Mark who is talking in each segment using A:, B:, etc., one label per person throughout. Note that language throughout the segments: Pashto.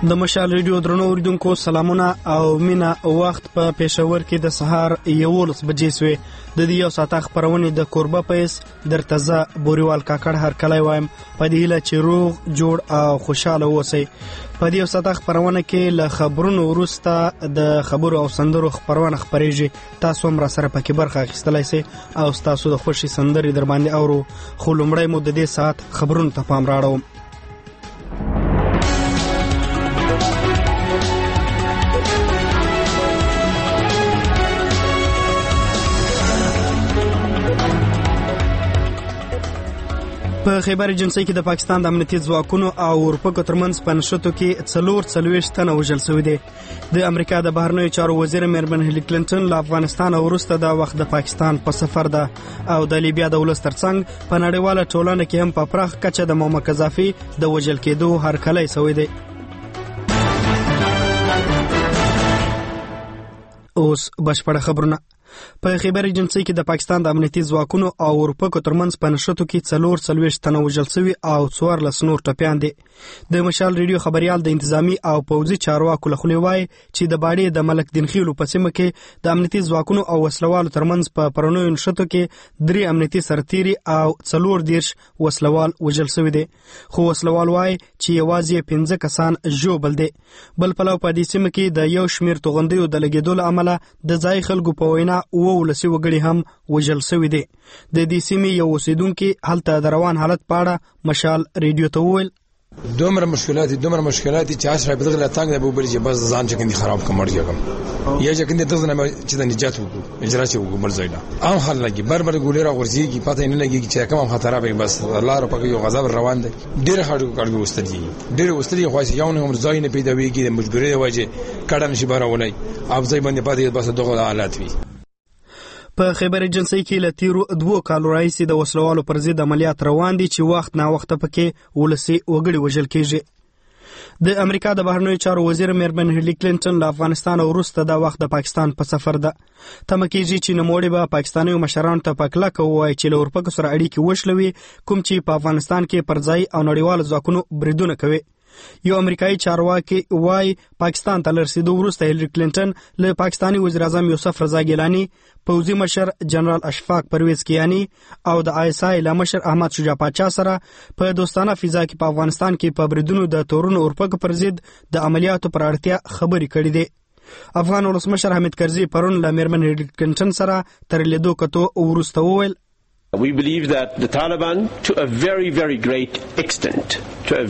A: د مشال ریډیو درنو اوریدونکو سلامونه او مینا وخت په پېښور کې د سهار 11 بجې سوې د دې یو ساعت خبرونه د کوربه پیس درتزه بوريوال کاکړ هر کله وایم په دې هله چې روغ جوړ او خوشاله اوسئ. په دې یو ساعت خبرونه کې له خبرونو وروسته د خبرو او سندرو خبرونه خبرېږي. تاسو هم را سره پکې برخه اخیستلای شئ او تاسو د خوشي سندري در باندې اورو. خو لومړی مو د دې ساعت خبرونو ته پام راړو. په خیبر جنسي کې د پاکستان د امنیتي ځواکونو او اورپکو ترمنځ په نښتو کې 44 تنه وژل شوي دي. د امریکا د بهرنیو چارو وزیر میرمن هیلي کلینټن له افغانستان وروسته د وخت د پاکستان په سفر ده او د لیبیا د ولس ترڅنګ په نړیواله ټولنه کې هم په پراخ کچه د معمر قذافي د وژل کېدو هرکلی شوی دی. اوس بشپړه خبرونه. په خیبر جنسي کې د پاکستان د امنیتي ځواکونو او اورپکو ترمنځ په نښتو کې 44 تنه وژل شوي او 14 نور ټپیان دي. د مشال ریډیو خبريال د انتظامی او پوځي چارواکو له خولې وایي چې د باډي د ملک دین خیلو په سیمه کې د امنیتي ځواکونو او وسلوالو ترمنځ په پرونیو نښتو کې 3 امنیتي سرتیري او 14 وسلوال وژل شوي دي. خو وسلوال وایي چې یوازې 15 کسان ژوبل دي. بل پلو په دې سیمه کې د یو شمیر توغندیو د لګیدو له امله د ځای خلکو په وینا ولسی وګړي هم وژل شوي دي. د دې سیمې یو اوسیدونکي هلته د روان حالت په اړه مشال ریډیو ته وویل
B: دومره مشکلات چې عشره بدغله تانګ نه بوبري چې بس ځان چې کندي خراب کمر کېږم یا چې کندي دغه چې د نجات وکړو اجرا چې وکړو مرزایلا عام حل لګي بربر ګولې را ورځي کی پته نه لګي چې کوم خطر به بس الله رب کې یو غضب روان دي. ډېر خاطر کارګو واستدي خو یو نه مرزای نه پیدا ویږي د مجبورې وجه کډه نشي بارولای ابځای باندې پاتې بس دغه حالات وي.
A: په خیبر جنسي کې له تیرو 2 کالو راهیسې د وسلوالو پر ضد عملیات روان دي چې وخت نا وخت پکې ولسی وګړي وژل کېږي. د امریکا د بهرنیو چارو وزیر میرمن هیلي کلینټن له افغانستان وروسته د وخت د پاکستان په سفر ده. تمه کېږي چې نوموړي به پاکستاني مشرانو ته په کلکه ووایي چې له اورپکو سره اړیکې وشلوي کوم چې په افغانستان کې پر ځای او نړیوال ځواکونو بریدونه کوي. یو امریکایي چارواکي وایي پاکستان ته لرسیدو وروسته هیلری کلینټن له پاکستاني وزیر اعظم یوسف رضا ګیلانی، پوځي مشر جنرال اشفاق پرویز کیانی او د آیسای له مشر احمد شجاع پاچا سره په دوستانه فضا کې په افغانستان کې په بریدونو د تورونو اورپکو پر ضد د عملیاتو پر اړتیا خبرې کړې دي. افغان ولسمشر حامد کرزي پرون له میرمن هیلری کلینټن سره تر لیدو کتو وروسته وویل
C: We believe that the Taliban to a very great extent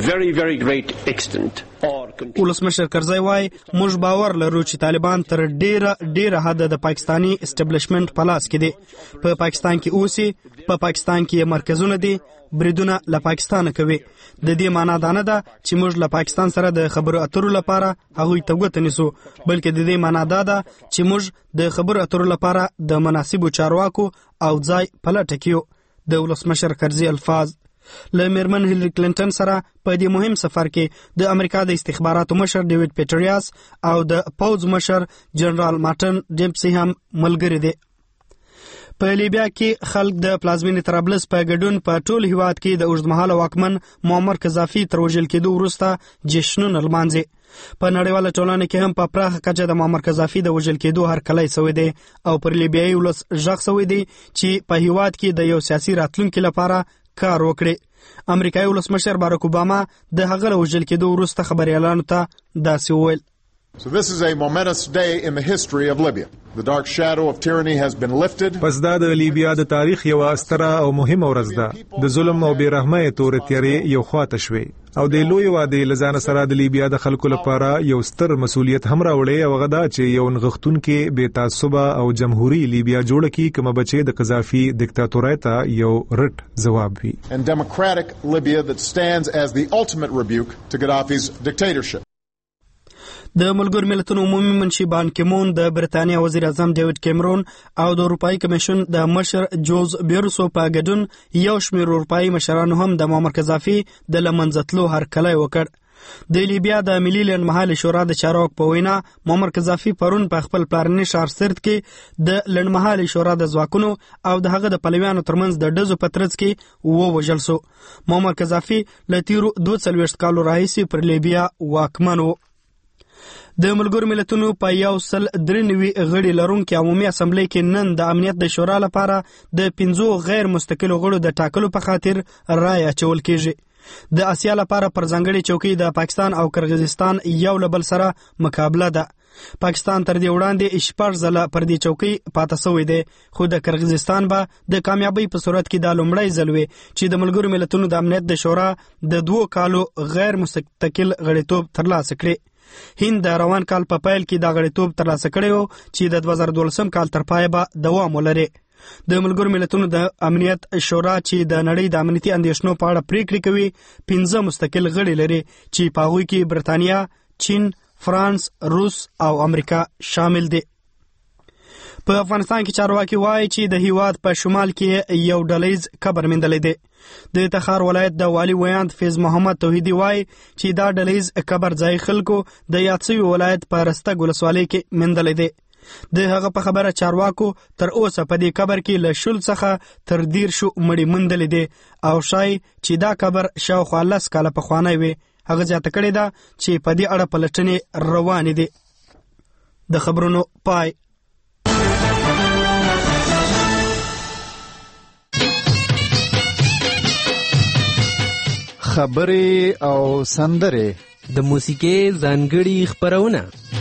A: ولسمشر کرزي وای موږ باور لرو چې طالبان تر ډیره حد د پاکستانی اسټابلیشمنت په لاس کې دي. په پاکستان کې اوسي، په پاکستان کې مرکزونه دي، بریدونه له پاکستان کوي. د دې معنی دا نه ده چې موږ له پاکستان سره د خبرو اترو لپاره هغوی ته ګوته نیسو، بلکې د دې معنی دا ده چې موږ د خبرو اترو لپاره د مناسبو چارواکو او ځای په لټه کې یو. د ولسمشر کرزي الفاظ له میرمن هیلری کلینټن سره په دې مهم سفر کې د امریکا د استخباراتو مشر ډیوډ پیټریاس او د پوځ مشر جنرال مارټن ډیمپسي هم ملګري دي. په لیبیا کې خلک د پلازمینې طرابلس په ګډون په ټول هیواد کې د اوږدمهاله واکمن معمر قذافي تر وژل کېدو وروسته جشنونه لمانځي. په نړیواله ټولنه کې هم په پراخه کچه د معمر قذافي د وژل کېدو هرکلی شوی دی او پر لیبیایي ولس غږ شوی دی چې په هیواد کې د یو سیاسي راتلونکي لپاره کار وکړي. امریکایي ولسمشر باراک اوباما د هغه له وژل کېدو وروسته خبريالانو ته داسې وویل
D: So this is a momentous day in the history of Libya. The dark shadow of tyranny has been lifted.
E: پس دا د لیبیا د تاریخ یو ستره او مهمه ورځ ده. د ظلم او بیرحمۍ تور تیارې یو خواته شوي او د لوی واده لزان سره د لیبیا د خلکو لپاره یو ستر مسؤلیت هم راوړي او غدا چې یو نغښتونکو بے تعصب او جمهوریت لیبیا جوړ کی کوم بچي د قذافي دیکتاتورۍ ته یو رټ جواب وي.
D: And democratic Libya that stands as the ultimate rebuke to Gaddafi's dictatorship.
A: د ملګرو ملتونو عمومي منشي بان کیمون، د برتانیا وزیر اعظم ډیوډ کیمرون او د اروپאי کمیشن د مشر جوز بیرسو په ګډون یو شمېر اروپאי مشرانو هم د معمر قذافي د لمنځتلو هرکلی وکړ. د لیبیا د ملي لنډمهالې شورا د چارواکو په وینا معمر قذافي پرون په خپل پلارني ښار سرت کې د لنډمهالې شورا د ځواکونو او د هغه د پلویانو ترمنځ د ډزو په ترڅ کې ووژل شو. معمر قذافي له تیرو 42 کالو راهیسې پر لیبیا واکمن و. د ملګرو ملتونو په 193 غړي لرونکي عمومي اسمبلی کې نن د امنیت د شورا لپاره د 15 غیر مستقلو غړو د ټاکلو په خاطر رایه اچول کیږي. د آسیا لپاره پر ځانګړي چوکۍ د پاکستان او کرغیزستان یو له بل سره مقابله ده. پاکستان تر دې وړاندې 6 ځله پر دې چوکۍ پاتې شوی دی، خو د کرغیزستان به د کامیابی په صورت کې دا لومړی ځل وي چې د ملګرو ملتونو د امنیت د شورا د 2 کالو غیر مستقل غړیتوب ترلاسه کړي. هند د روان کال په پیل کې دا غړیتوب ترلاسه کړی و چې د 2012 کال تر پای به دوام ولري. د ملګرو ملتونو د امنیت شورا چې د نړۍ د امنیتي اندېښنو په اړه پریکړې کوي 15 مستقل غړي لري چې په هغوی کې برتانیا، چین، فرانس، روس او امریکا شامل دي. په افغانستان کې چارواکي وایي چې د هیواد په شمال کې یو ډلیز قبر موندلی دی. د تخار ولایت د والی ویاند فیض محمد توحیدی وایي چې دا ډلیز قبر ځای خلکو د یاد شوي ولایت په رستګ ولسوالۍ کې موندلی دی. د هغه په خبره چارواکو تر اوسه په دې قبر کې له 10 څخه تر 10 مړي موندلی دي او شایي چې دا قبر شاوخوا 10 کاله پخوانی وي. هغه زیاته کړې ده چې په دې اړه پلټنې روانې دي. د خبرونو پای.
F: خبرې او سندرې
G: د موسیقۍ ځانګړي خبرونه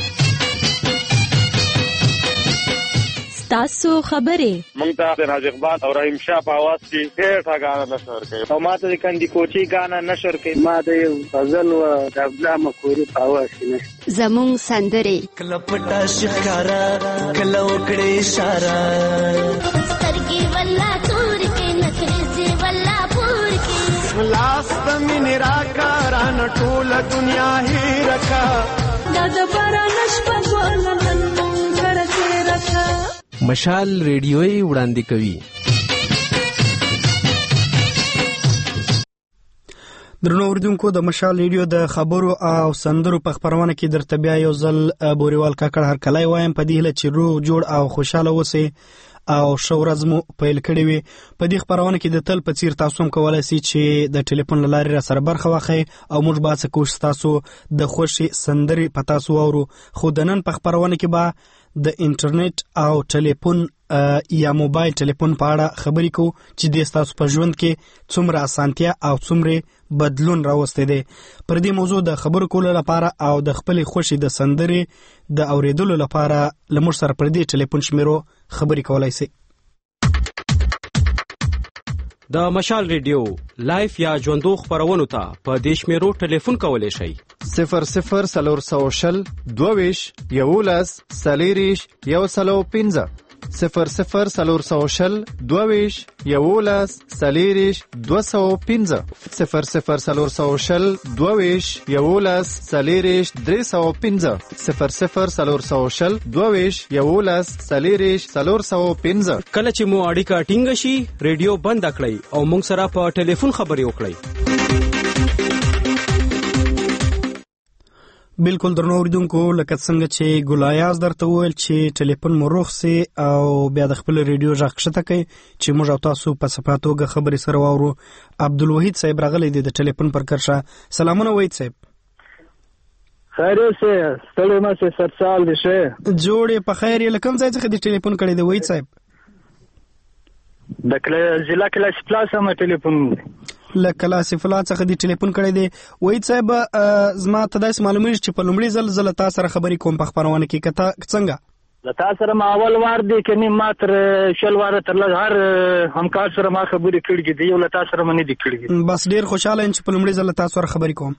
H: تاسو خبرې
I: مونږ ته د راج اقبال او رحیم شاه په आवाज کې ډېر غاڼه نشر کوي او ماته د کندي کوچي غاڼه نشر کوي. ما د غزل او د ابلا مکوري په आवाज کې نشته.
H: زموږ سندرې
J: کله پټا شکارا کله وکړې اشاره
K: سترګې ولا تور کې نخرې ولا پور کې
J: لاس من راکاران ټول دنیا هی رکا
K: د بارانش په ګلن غرسه رکا.
G: مشال ریډیوي وړاندې کوي.
A: درنو اوریدونکو، د مشال ریډیو د خبرو او سندرو په خبرونه کې درته بیا یو ځل بوريوال کاکړ هرکلی وایم. په دې هیله چې روغ جوړ او خوشاله اوسئ او ښه ورځ مو پیل کړې وي. په دې خبرونه کې د تل په څیر تاسو هم کولی شئ چې د ټلیفون له لارې را سره برخه واخئ او موږ به هڅه کوو چې تاسو د خوښې سندرې په تاسو واورو. خو د نن په خبرونه کې به د انټرنیټ او ټلیفون یا موبایل ټلیفون په اړه خبرې کوو چې د تاسو په ژوند کې څومره اسانتیا او څومره بدلون راوستی دی. پر دې موضوع د خبرو کولو لپاره او د خپلې خوښې د سندرې د اوریدلو لپاره له موږ سره پر دې ټلیفون شمیرو خبرې کولای شئ.
L: د مشال ریډیو لایف یا ژوندو خبرونو ته په دې شمیرو ټلیفون کولی شئ
F: 00 22 11 40 105 00 22 11 40 205 00 22 11 40 305 00 22 11 40 405.
L: کله چې مو اړیکه ټینګه شي ریډیو بند کړئ او موږ سره په ټلیفون خبرې وکړئ.
A: بالکل درنو اوریدونکو، لکه څنګه چې ګلایاز درته وویل چې ټلیفون مو روغ سي او بیا د خپل ریډیو غږ کښته کړئ چې موږ او تاسو په صفه توګه خبرې سره واورو. عبدالوحید صاحب راغلی دی د ټلیفون پر کرښه. سلامونه وحید صاحب.
M: خیر اوسې، ستړی مه شې، سرسال دې ښه
A: جوړ په خیر. له کوم ځای څخه دې ټلیفون کړی دی وحید صاحب؟
M: د ضلع کلاسیفلا څخه ټلیفون
A: له کلاسیفلا څخه دې ټلیفون کړی دی. وحید صاحب، زما ته داسې معلومیږي چې په لومړي ځل زه له تا سره خبرې کوم په خپرونه کې، که ته څنګه؟
M: له تا سره ما اول وار دی که نیم ما تر شل واره تر هر همکار سره ما خبرې کړي دي، یو له تا سره مې نه دي کړي.
A: بس ډېر خوشحاله یم چې په لومړي ځل له تا سره خبرې کوم.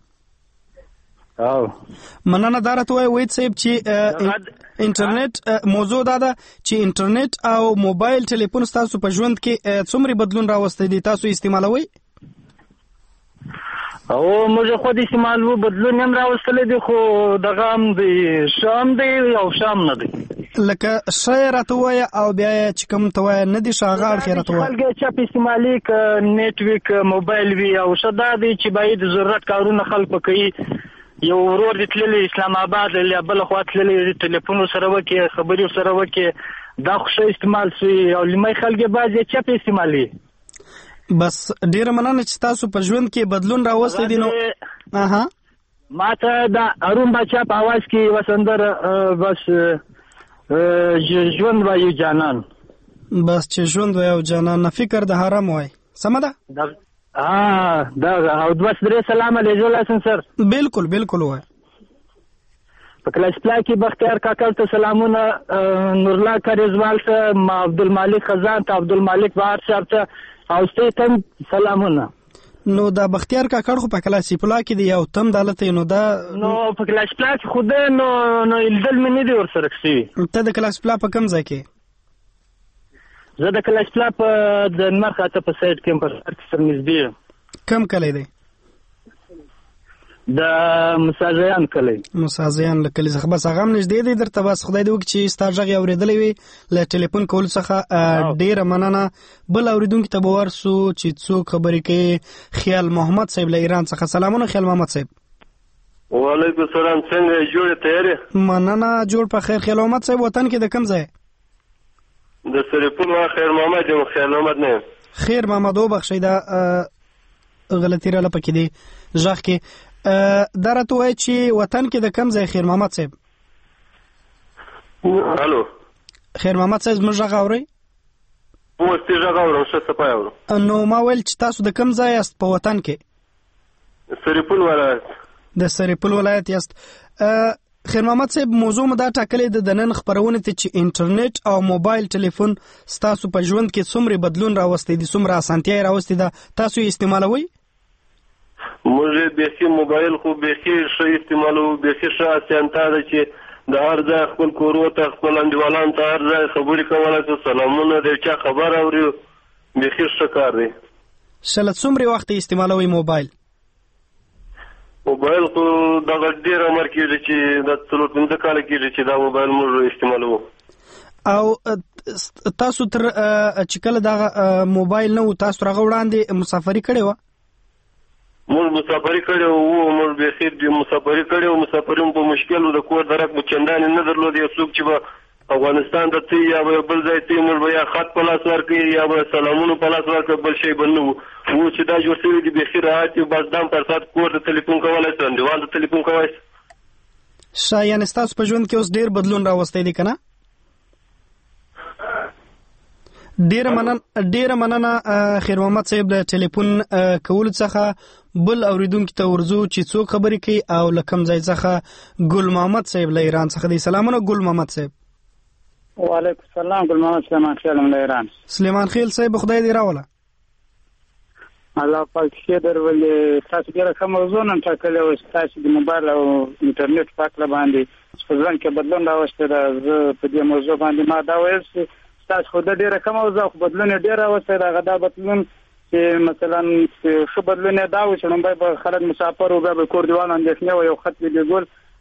A: مننه. دا راته وایي وحید صاحب چې انټرنیټ موضوع دا ده چې انټرنیټ او موبایل ټلیفون ستاسو په ژوند کې څومره بدلون راوستی دی؟ تاسو استعمالوئ؟
M: او موږ خو د استعمالو بدلون هم راوستلی دی، خو دغه هم دی ښه هم دی او ښه هم نه دی.
A: لکه ښه یې راته ووایه او بیا یې چې کوم ته وایه نه دي ښه هغه اړخ یې راته وایه.
M: خلک یې چپ استعمالي که نیټ وي که موبایل وي، او ښه دا دی چې باید د ضرورت کارونه خلک په کوي. یو ورور دې تللی اسلام آباد یا بله خوا تللی ټلیفون ورسره وکړي، خبرې ورسره وکړي، دا خو ښه استعمال سوي. او لومړی خلک یې بعض یې چپ استعمالي.
A: بس ډیره مننه چې تاسو په ژوند کې بدلون راوستی دی. نو
M: ما ته د ارون باچا په आवाज کې یو سندره بس ژوند وایو جانان
A: بس چې ژوند وایو جانان نه فکر د حرام وای سم ده
M: دا او بس درې سلام علیکم لاسن سر
A: بالکل بالکل وای
M: په کلاس پلا کې بختیار کاکل ته سلامونه نورلا کریزوال ته عبدالمالک خزان ته عبدالمالک بهار صاحب ته او ستې تم سلامونه
A: نو دا بختیار کاکړ خو په کلاس پلا کې دی یو تم دالته نو دا
M: نو په کلاس پلا کې خود نو الدل منی دی ور سره کسي
A: ته د کلاس پلا په کم ځای کې
M: زه د کلاس پلا په د مرخه په سایت کې په سر نږدې
A: کم کلی دی
M: د مسازیان کلی
A: کلی څخه بس هغه نږدې دی درته بس خدای دې وکړي چې ستا غږ اورېدلې وي له ټلیفون کول څخه ډیره مننه بل اوریدونکو ته به ورسو چې څوک خبرې کوي خیال محمد صاحب له ایران څخه سلامونه خیال محمد صاحب
N: وعلیکم السلام څنګه جوړ تیارې
A: مننه جوړ په خیر خیال محمد صاحب وطن کې د کوم ځای
N: د سرپل خیر محمد یم خیال محمد نه
A: خیر محمد وبخښئ دا غلطی را لپاره کې دی ځخ کې درته وای چې وطن کې د کم ځای خیر محمد صاحب
N: الو
A: خیر محمد صاحب موږ غاوري
N: پوسټ غاورو څه څه پایو
A: نو ما ویل چې تاسو د کم ځای است په وطن کې
N: سرپل ولایت
A: د سرپل ولایت یاست خیر محمد صاحب موضوع مدا ټاکلې د نن خبرونه ته چې انټرنیټ او موبایل ټلیفون تاسو په ژوند کې څومره بدلون راوستي دي څومره اسانتیا راوستي ده تاسو یې استعمالوي
N: موږ به سي موبایل خو به سي شي استعمالو به سي شاسانتا ده چې د هر ځای خپل کورو ته خپل اندوالان ته هر ځای خبرې کولای شو سلامونه د چا خبر اوري به سي شکار دي
A: شل څومره وخت استعمالوي موبایل
N: خو د ډیر عمر کې چې د 3 کال کې چې دا موبایل موږ استعمالو
A: او تاسو تر چې کله دا موبایل نو تاسو راغ وړاندې مسافري کړې و
N: موږ مسافري کړو موږ به خیر دې مسافري کړو مسافرین په مشکل د کور درک بچندان نه درلود یو څوک چې افغانستان ته تی یا بل ځای تی موږ یا خط په لاس ورکړي یا سلامونه په لاس ورکړي بل شي بنو وو چې دا جوړ شوی دی به خیر راځي بس دام پر سات کور ته ټلیفون کولای شي دیوال ته ټلیفون کولای
A: شي یعنی تاسو په ژوند کې اوس ډیر بدلون راوستي دي کنه ډیر مننه خیر محمد صاحب د ټلیفون کول څخه بل اوریدونکو ته ورزو چې څوک خبرې کوي او لکم ځای څخه ګل محمد صاحب له ایران څخه دی سلامونه ګل محمد صاحب
M: وعلیکم السلام ګل محمد سليمان خیل له ایران
A: سليمان خیل صاحب خدای دې راوله
M: الله پاک دې درولې تاسو ډیره کوم موضوع نن ټاکلې او تاسو د موبایل او انټرنیټ په اړه باندې ځان کې بدلون راوسته دا په دې موضوع باندې ما دا ویل تاسو خو د ډیره کوم موضوع بدلون ډیره راوسته دا غدا بدلون چې مثلا خو بدلون دا و چې نن به خلک مسافر او به کور دیوان اندېښنه او یو خط دی ګول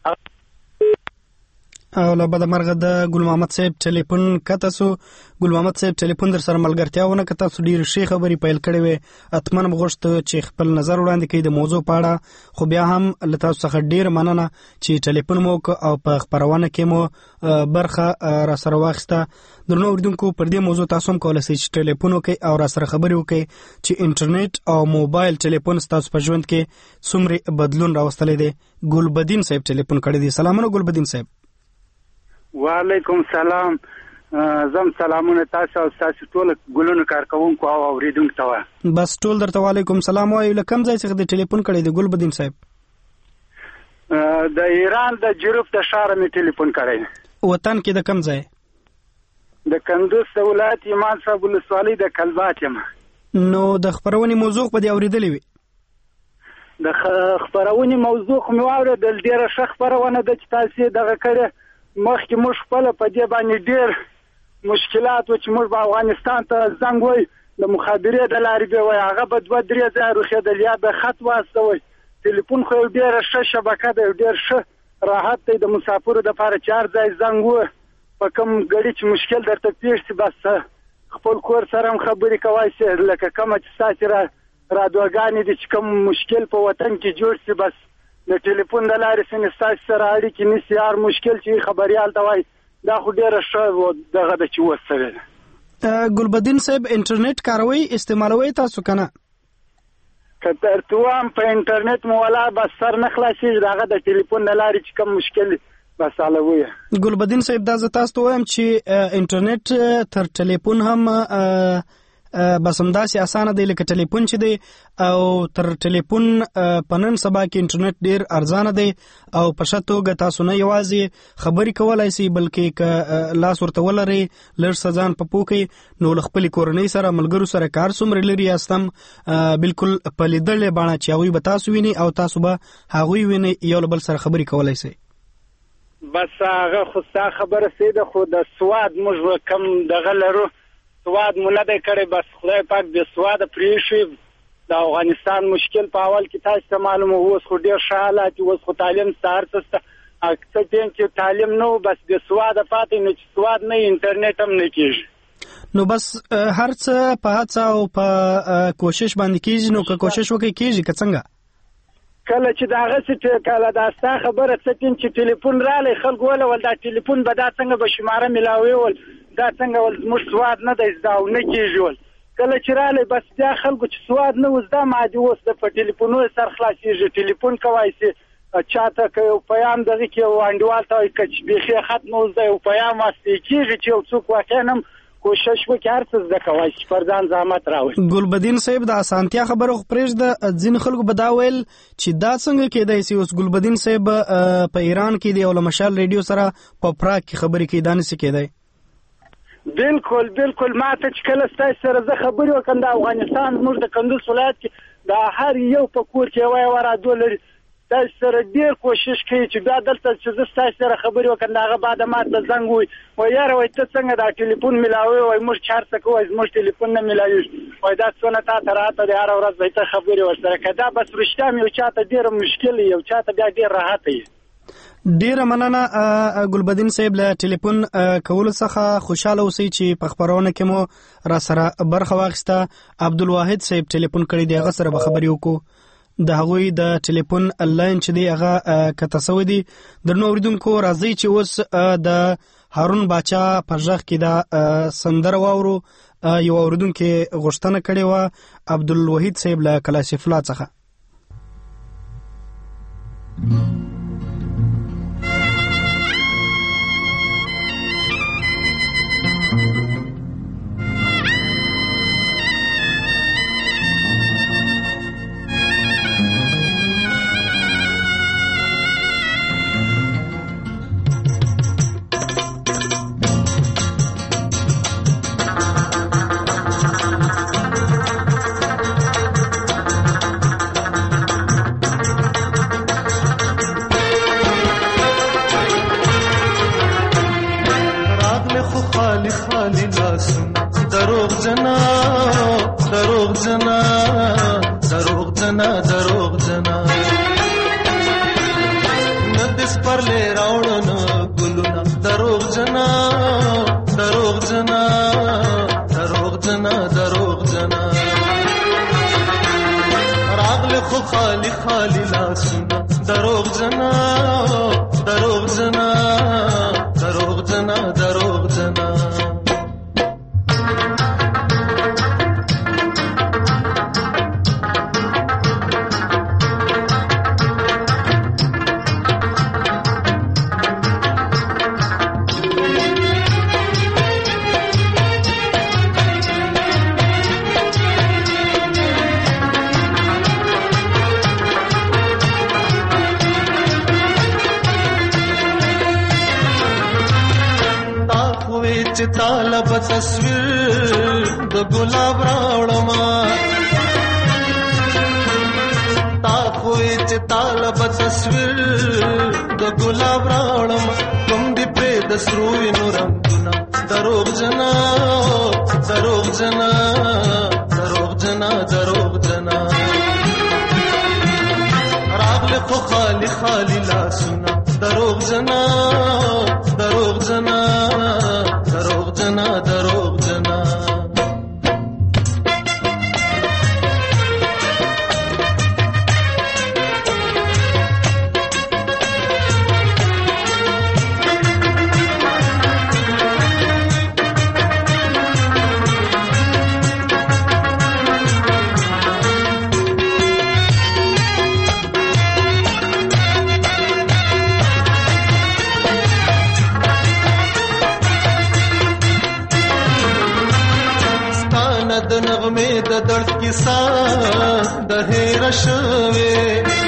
A: او له بده مرغه د ګل محمد صاحب ټلیفون کته سو ګل محمد صاحب ټلیفون در سره ملګرتیاونه کته سو ډیر شي خبري پیل کړي وي اتمن مغشت چې خپل نظر وړاندې کړي د موضوع په اړه خو بیا هم لته څخه ډیر مننه چې ټلیفون مو او په خبرونه کې مو برخه را سره واخسته درنو وردونکو پر دې موضوع تاسو هم کولای شئ چې ټلیفون وکړئ او را سره خبري وکړئ چې انټرنیټ او موبایل ټلیفون تاسو په ژوند کې څومره بدلون راوستلی دی ګل بدین صاحب ټلیفون کړی دی سلامونه ګل بدین صاحب
O: وعلیکم سلام زم سلامونه تاسو او تاسو ټول ګلونو کارکونکو او اوریدونکو ته
A: بس ټول درته وعلیکم سلام وایو لکم ځای څخه د ټلیفون کړی دی ګل بدین صاحب
O: د ایران د جروف د شهر می ټلیفون کړی
A: وطن کې د کم ځای
O: د کندوز ولایت ایمان صاحب ولسوالۍ د کلبات یم
A: نو د خبرونې موضوع په دې اوریدلې وي
O: د خبرونې موضوع خو مې واورېدل ډېره ښه خبرونه ده چې تاسو دغه کړې مخکې موږ خپل په دې باندې ډېر مشکلات و چې موږ په افغانستان ته زنګ وای د مخابرې د لارې به وای هغه به 2-3 ځای روخېدل یا به خط واستوي ټلیفون خو ډېره ښه شبکه ده ډېر ښه راحت دی د مسافرو دپاره چې هر ځای زنګ و په کوم ګړي چې مشکل درته پیښ شي بس خپل کور سره هم خبرې کوای شي لکه کومه چې ستاسې رادیوګانې دي چې کوم مشکل په وطن کې جوړ شي بس د ټلیفون د لارې څنګه ستاسې سره اړیکې نیسي هر مشکل چې خبریال ته وایي دا خو ډېره ښه دغه ده چې اوس سوې ده
A: ګلبدین صاحب انټرنیټ کاروئ استعمالوئ تاسو که نه
O: که ترتوام په انټرنیټ مو ولا بس سر نه خلاصېږي، هغه د ټلیفون د لارې چې کوم مشکل بس حلوي.
A: ګلبدین صاحب دا زه تاسو ته وایم چې انټرنیټ تر ټلیفون هم بس همداسې اسانه دی لکه ټلیفون چې دی، او تر ټلیفون په نن سبا کې انټرنیټ ډیر ارزانه دی او په ښه توګه تاسو نه یوازې خبرې کولی شئ بلکې که لاس ورته ولرئ لږ څه ځان په پوه کړئ نو له خپلې کورنۍ سره ملګرو سره کار څومره لرې یاستم بلکل په لیدلې بڼه چې هغوی به تاسو ویني او تاسو به هغوی وینئ، یو له بل سره خبرې کولی شئ.
O: بس هغه خو ستا خبره صحیح ده، خو د سواد موږ کم دغه لرو، سواد مو نه دی کړی، بس خدای پاک د سواده پرېښوي. د افغانستان مشکل په اول کې تاسو ته معلومه، اوس خو ډېر ښه حالات، اوس خو تعلیم شته، هر څه شته. څه ټیم چې تعلیم نه و بس د سواده پاتې، نو چې سواد نه انټرنیټ هم نه کېږي.
A: نو بس هر څه په هڅه او په کوشش باندې کېږي، نو که کوشش وکړئ کېږي که څنګه؟
O: کله چې دا هغه چې کله دا ستا خبره څه ټیم چې ټلیفون رالی خلکو ولول دا ټلیفون به دا څنګه به شماره میلاوي ول، دا څنګه ول زموږ سواد نه دی زده او نه کېږي ول. کله چې رالی بس بیا خلکو چې سواد نه و زده مادي اوس د په ټلیفونونو سر خلاصېږي، ټلیفون کولی شي چاته که یو پیام دغه کې یو انډیوال ته وایي که چې بیخي خط نه زده یو پیام واستې کېږي چې یو څوک واقعا هم کوشش وکړي هر څه زده کولی شي، پر ځان زحمت راوړي.
A: ګلبدین صاحب د اسانتیا خبره خو پرېږده، ځینې خلکو به دا ویل چې دا څنګه کېدای شي اوس ګلبدین صاحب په ایران کې دی او له مشال ریډیو سره په پراګ کې خبرې کوي، دا نشي کېدای؟
O: بالکل بالکل، ما ته چې کله ستاسو سره زه خبرې وکړم د افغانستان زموږ د کندوز ولایت کې دا هر یو په کور کې یوه یوه رادیو لري، تاسو سره ډېر کوشش کوي چې بیا دلته چې زه ستاسو سره خبرې وکړم د هغه بعده ما ته زنګ ووایي وایي یاره وایي ته څنګه دا ټلیفون میلاوي، وایي موږ چې هر څه کوو وایي زموږ ټلیفون نه میلاوېږي، وایي دا څونه تا ته راته دی هره ورځ به ته خبرې ورسره کوې، دا بس رښتیا هم یو چا ته ډېره مشکل وي، یو چا ته بیا ډېر راحته وي.
A: ډیره مننه ګلبدین صاحب له ټلیفون کولو څخه خوشاله اوسئ چې په خبرونه کې مو را سره برخه واخیسته. عبدالواحد صاحب ټلیفون کړی دی، هغه سره به خبرې وکړو. د هغوی د ټلیفون لاین چې دی هغه کته سوی دی. درنو اوریدونکو راځئ چې اوس د هارون باچا په غږ کې دا سندره واورو. یو اوریدونکي غوښتنه کړې وه عبدالواحد صاحب له کلاشفلا څخه.
J: طالب تصویر د ګلاب راوړما تا خوې چې طالب تصویر د ګلاب راوړما کوم دې په د سروي نورمونه دروغ جنا دروغ جنا دروغ جنا دروغ جنا راغله خو خالی خالی لاسونه دروغ جنا دروغ جنا دروغ جنا دروغ جنا نغمې د درد کیسه د هیر شوي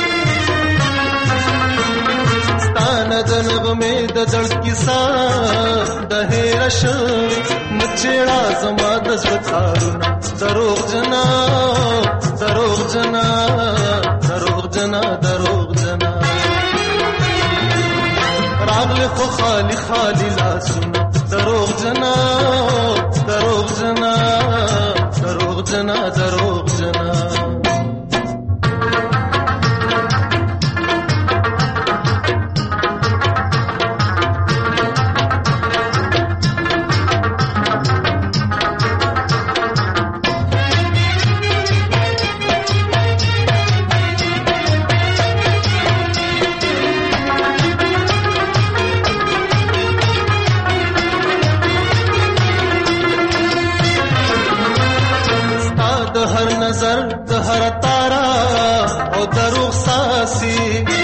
J: ستانه د نغمې د درد کیسه د هیر شوي مچېړه زما د زړه تارونه دروغ جنا دروغ جنا دروغ جنا دروغ جنا راغله خو خالی خالی لاسونه دروغ جنا دروغ جنا دروغ جنا دروغ جنا نظر د هر تارا او دروغ ساسي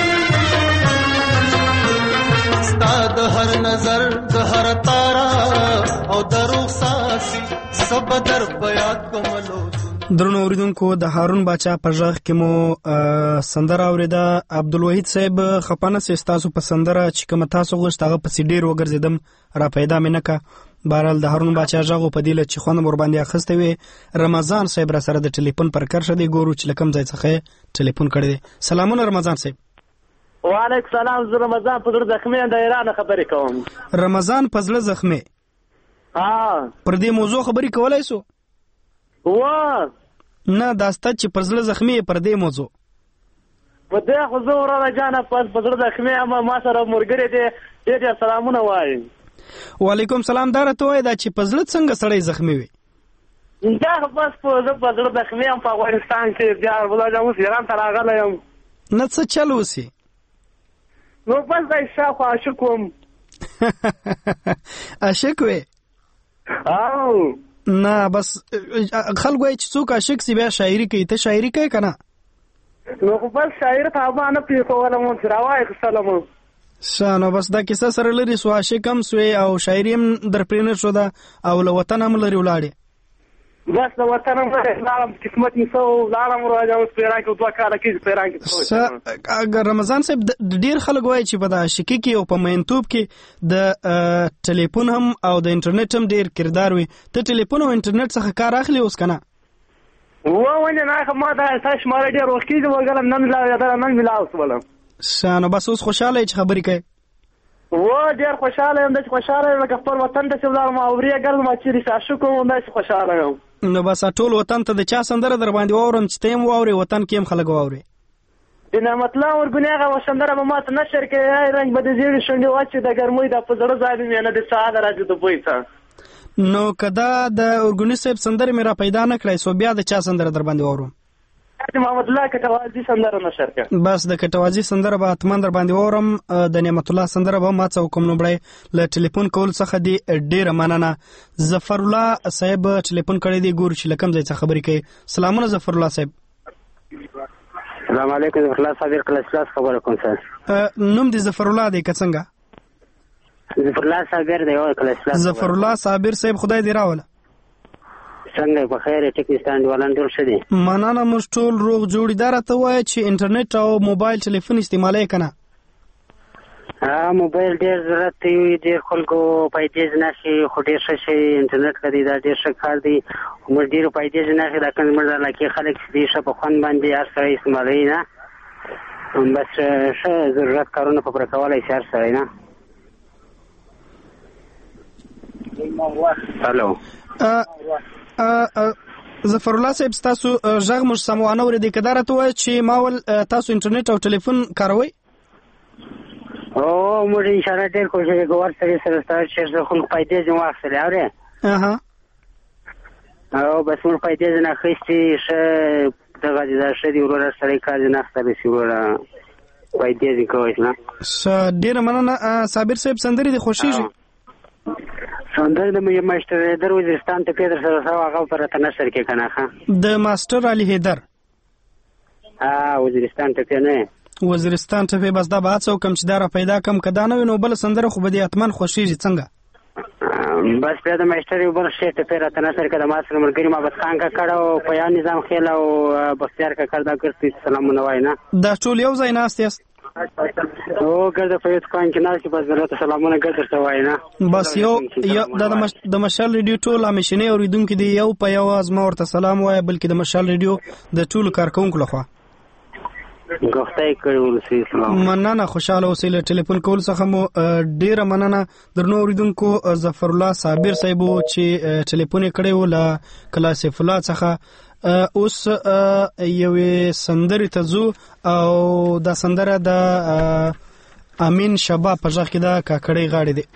J: ستا د هر نظر د هر تارا او دروغ ساسي سب در بیات کوملو
A: درنو اوریدونکو د هارون باچا په ژغ کې مو سندره اوریده. عبدالوحید صاحب خپانه سي تاسو په سندره چې کوم تاسو غوښت هغه په ډیر وګرځیدم را پیدا مې نکا. بهرحال د هارون باچا ژغ په دیله چې خوند مور باندې اخسته وي. رمضان صاحب را سره د ټلیفون پر کرشه دی ګورو چې لکم ځای څخه ټلیفون کړی دی. سلامونه رمضان صاحب.
I: وعلیکم سلام. زه رمضان په زړه زخمي د ایران خبرې کوم.
A: رمضان په زړه زخمي پر دې موضوع خبرې کولای سو؟ نه داسته چې پر زړه زخمي پر دې موضوع
I: په دې خو زه وراره جانه په زړه زخمي اما ما سره مرګري دې ډېر سلامونه وایي.
A: وعلیکم سلام. دا راته وایي دا چې په زړه څنګه سړی زخمي وي؟
I: دا بس په زړه زخمي یم په افغانستان کې بیا ولادم اوس ایران ته راغلی یم.
A: نه څه چل اوسي؟
I: نو بس دا شاخو عاشق وم.
A: عاشق وې؟ نه بس خلک وایي چې څوک عاشق سي بیا شاعري کوي. ته شاعري کوي که نه؟
I: نو خو بس شاعر ته ابا نه پرېښولم چې راوایې خستلم.
A: ښه نو بس دا کیسه سره لري سو عاشق هم سوې او شاعري هم در پرې نه شوده او له وطن هم لرې ولاړې؟
I: بس د وطن هم لرې لاړم قسمت مې څه لاړم راځم اوس په ایران کې 2 کاله کېږي په ایران کې.
A: رمضان صاحب ډېر خلک وایي چې په د عاشقي کې او په مینتوب کې د ټلیفون هم او د انټرنیټ هم ډېر کردار وي. ته ټلیفون او انټرنیټ څخه کار اخلي اوس که نه؟
I: ولې نه ما دا تا شماره ډېر وخت کېږي وګلم نن مې لاوسولم.
A: ښه نو بس اوس خوشحاله یې چې خبرې کوې؟
I: ډېر خوشحاله یم. داسې خوشحاله یم لکه خپل وطن داسې ولاړم اورې ګرځم چېرې چې عاشق وم داسې خوشحاله یم.
A: نو بس ټول وطن ته د چا سندره در باندې واورم چې ته هم واورې وطن کې هم خلک واورې؟
I: د نعمت الله ورګونې هغه سندره به ما ته نشر کوي رنګ به د زیړې شونډې واچي د ګرمۍ دا په زړه ځای مې نه د ساعت راځي د بوی ته.
A: نو که دا د ورګونې صاحب سندرې مې را پیدا نه کړی سو بیا د چا سندره در باندې واورم؟
I: د محمد الله کټوازي سندره نشر کړه.
A: بس د کټوازي سندره به حتما در باندې واورم. د نعمت الله سندره به ما څه وکم نو بړی له ټلیفون کول څخه دی ډیره مننه. ظفر الله صاحب ټلیفون کړی دی ګورو چې لکم ځای څخه خبرې کوي. سلامونه ظفر الله صاحب.
P: السلام علیکم. ظفر الله صابر کلاس خبره کوم سر.
A: نوم دی ظفر الله دی که څنګه؟
P: ظفر الله صابر دی او کلاس.
A: ظفر الله صابر صاحب خدای دې راوله.
P: څنګه په خیر ټیکنیستان ولان ډول شه دي؟
A: مننه موږ ټول روغ جوړی. دا راته وایي چې انټرنیټ او موبایل ټلیفون استعمالوي که نه؟
P: موبایل ډېر ضرورت دی. ډېر خلکو پیدې نشي خو ډېر ښه شي انټرنیټ لري. دا ډېر ښه کار دی. موږ ډېرو پیدې نشي دا کوم زموږ د علاقې خلک دې ښه په خوند باندې هر سړی استعمالوي نه. بس ښه ضرورت کارونه په پوره کولی شي هر سړی نه. هلو
A: ظفر الله صاحب ستاسو غږ موږ سم وانه اورېدی. که دا راته وایي چې ما ول تاسو انټرنیټ او ټلیفون کاروئ؟
P: موږ انشاءالله ډېر کوشش کوو هر سړي سره ستاسو چې د خلکو پیدې ځینې واخیستلې اورې او بس موږ پیدې ځینې اخیستې ښه دغه دي دا ښه دي وروره سړی کار ځینې اخیستلی شي وروره پیدې ځینې کوی نه.
A: ډېره مننه. صابر صاحب سندرې دې خوښېږي؟
P: سندر د ماسټر حیدر وزیرستان ته پیدر سره هغه پر ته نشر کې کنه
A: د ماسټر علي حیدر
P: وزیرستان ته نه
A: وزیرستان ته بس دا به څو کم چې دا را پیدا کم کدا نه نو بل سندره خو به دې اتمن خوشیږي څنګه
P: بس بیا د ماشټر یو بل شی ته پیرا تنه سره کده ما سره مرګری ما بس خان کا کړه په یا نظام خیل او بختیار کا کړه کړی سلامونه واینا
A: دا ټول یو ځای ناست یاست
P: او ګرځه په یوه کان کې ناست بس درته سلامونه ګرځه واینا
A: بس یو د مشال ریډیو ټول همیشنی اوریدونکو دی یو په یو ازما ورته سلام وای بلکې د مشال ریډیو د ټول کارکونکو لخوا
P: غوښتای کړو سلام
A: مننه خوشاله اوسئ ټلیفون کول څخه مو ډیره مننه درنو اوریدونکو ظفر الله صابر صاحب چې ټلیفون کړی و له کلاسیف الله څخه اوس یو سندري ته زو او دا سندره د امین شباب په ځخ کې دا کاکړی غاړي دی